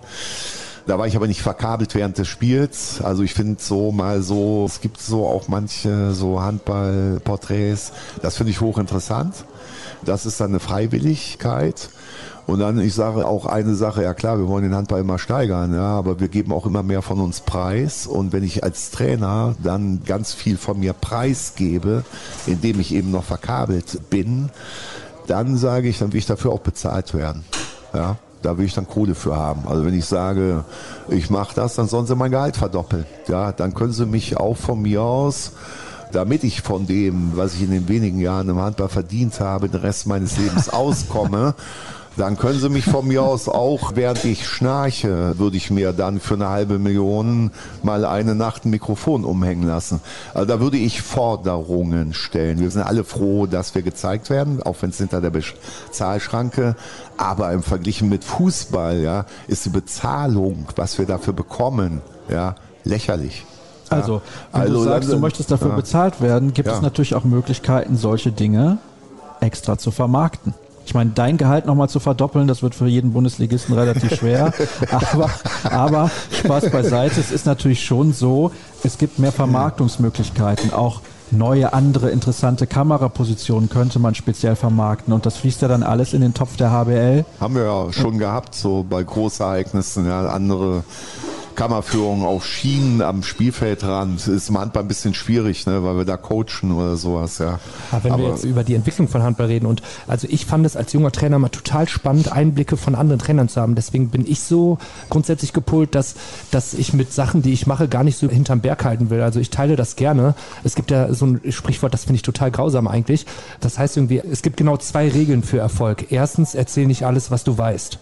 Da war ich aber nicht verkabelt während des Spiels. Also ich finde so mal so, es gibt so auch manche so Handballporträts, das finde ich hochinteressant. Das ist dann eine Freiwilligkeit. Und dann, ich sage auch eine Sache, ja klar, wir wollen den Handball immer steigern, ja, aber wir geben auch immer mehr von uns preis. Und wenn ich als Trainer dann ganz viel von mir preisgebe, indem ich eben noch verkabelt bin, dann sage ich, dann will ich dafür auch bezahlt werden. Ja, da will ich dann Kohle für haben. Also wenn ich sage, ich mache das, dann sollen sie mein Gehalt verdoppeln. Ja, dann können sie mich auch von mir aus, damit ich von dem, was ich in den wenigen Jahren im Handball verdient habe, den Rest meines Lebens auskomme, dann können sie mich von mir aus auch, während ich schnarche, würde ich mir dann für eine halbe Million mal eine Nacht ein Mikrofon umhängen lassen. Also da würde ich Forderungen stellen. Wir sind alle froh, dass wir gezeigt werden, auch wenn es hinter der Bezahlschranke. Aber im Vergleich mit Fußball, ja, ist die Bezahlung, was wir dafür bekommen, ja, lächerlich. Also, wenn also, du sagst, du möchtest dafür ja. bezahlt werden, gibt ja. es natürlich auch Möglichkeiten, solche Dinge extra zu vermarkten. Ich meine, dein Gehalt nochmal zu verdoppeln, das wird für jeden Bundesligisten relativ schwer. aber, aber Spaß beiseite, es ist natürlich schon so, es gibt mehr Vermarktungsmöglichkeiten. Auch neue, andere interessante Kamerapositionen könnte man speziell vermarkten. Und das fließt ja dann alles in den Topf der H B L. Haben wir ja schon gehabt, so bei Großereignissen, ja, andere Kammerführung auf Schienen am Spielfeldrand ist im Handball ein bisschen schwierig, ne, weil wir da coachen oder sowas, ja. Aber wenn Aber wir jetzt über die Entwicklung von Handball reden und also ich fand es als junger Trainer mal total spannend, Einblicke von anderen Trainern zu haben. Deswegen bin ich so grundsätzlich gepolt, dass, dass ich mit Sachen, die ich mache, gar nicht so hinterm Berg halten will. Also ich teile das gerne. Es gibt ja so ein Sprichwort, das finde ich total grausam eigentlich. Das heißt irgendwie, es gibt genau zwei Regeln für Erfolg. Erstens, erzähl nicht alles, was du weißt.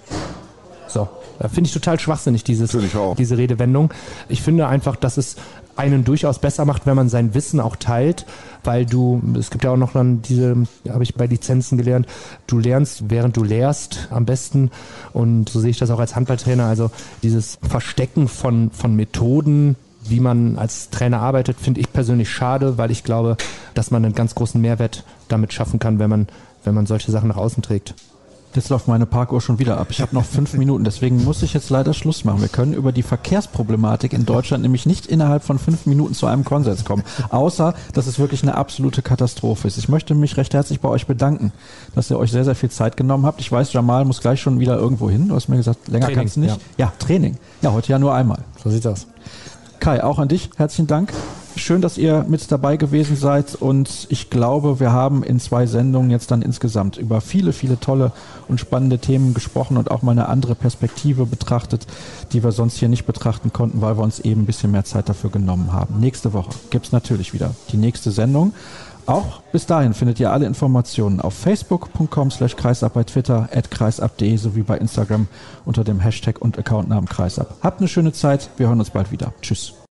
So, da finde ich total schwachsinnig, dieses, diese Redewendung. Ich finde einfach, dass es einen durchaus besser macht, wenn man sein Wissen auch teilt, weil du, es gibt ja auch noch dann diese, habe ich bei Lizenzen gelernt, du lernst, während du lehrst am besten, und so sehe ich das auch als Handballtrainer, also dieses Verstecken von, von Methoden, wie man als Trainer arbeitet, finde ich persönlich schade, weil ich glaube, dass man einen ganz großen Mehrwert damit schaffen kann, wenn man, wenn man solche Sachen nach außen trägt. Jetzt läuft meine Parkuhr schon wieder ab. Ich habe noch fünf Minuten, deswegen muss ich jetzt leider Schluss machen. Wir können über die Verkehrsproblematik in Deutschland nämlich nicht innerhalb von fünf Minuten zu einem Konsens kommen. Außer, dass es wirklich eine absolute Katastrophe ist. Ich möchte mich recht herzlich bei euch bedanken, dass ihr euch sehr, sehr viel Zeit genommen habt. Ich weiß, Jamal muss gleich schon wieder irgendwo hin. Du hast mir gesagt, länger Training, kannst du nicht. Ja. ja, Training. Ja, heute ja nur einmal. So sieht's aus. Kai, auch an dich herzlichen Dank. Schön, dass ihr mit dabei gewesen seid, und ich glaube, wir haben in zwei Sendungen jetzt dann insgesamt über viele, viele tolle und spannende Themen gesprochen und auch mal eine andere Perspektive betrachtet, die wir sonst hier nicht betrachten konnten, weil wir uns eben ein bisschen mehr Zeit dafür genommen haben. Nächste Woche gibt's natürlich wieder die nächste Sendung. Auch bis dahin findet ihr alle Informationen auf facebook punkt com slash kreisab, bei Twitter at kreisab punkt de sowie bei Instagram unter dem Hashtag und Accountnamen Kreisab. Habt eine schöne Zeit, wir hören uns bald wieder. Tschüss.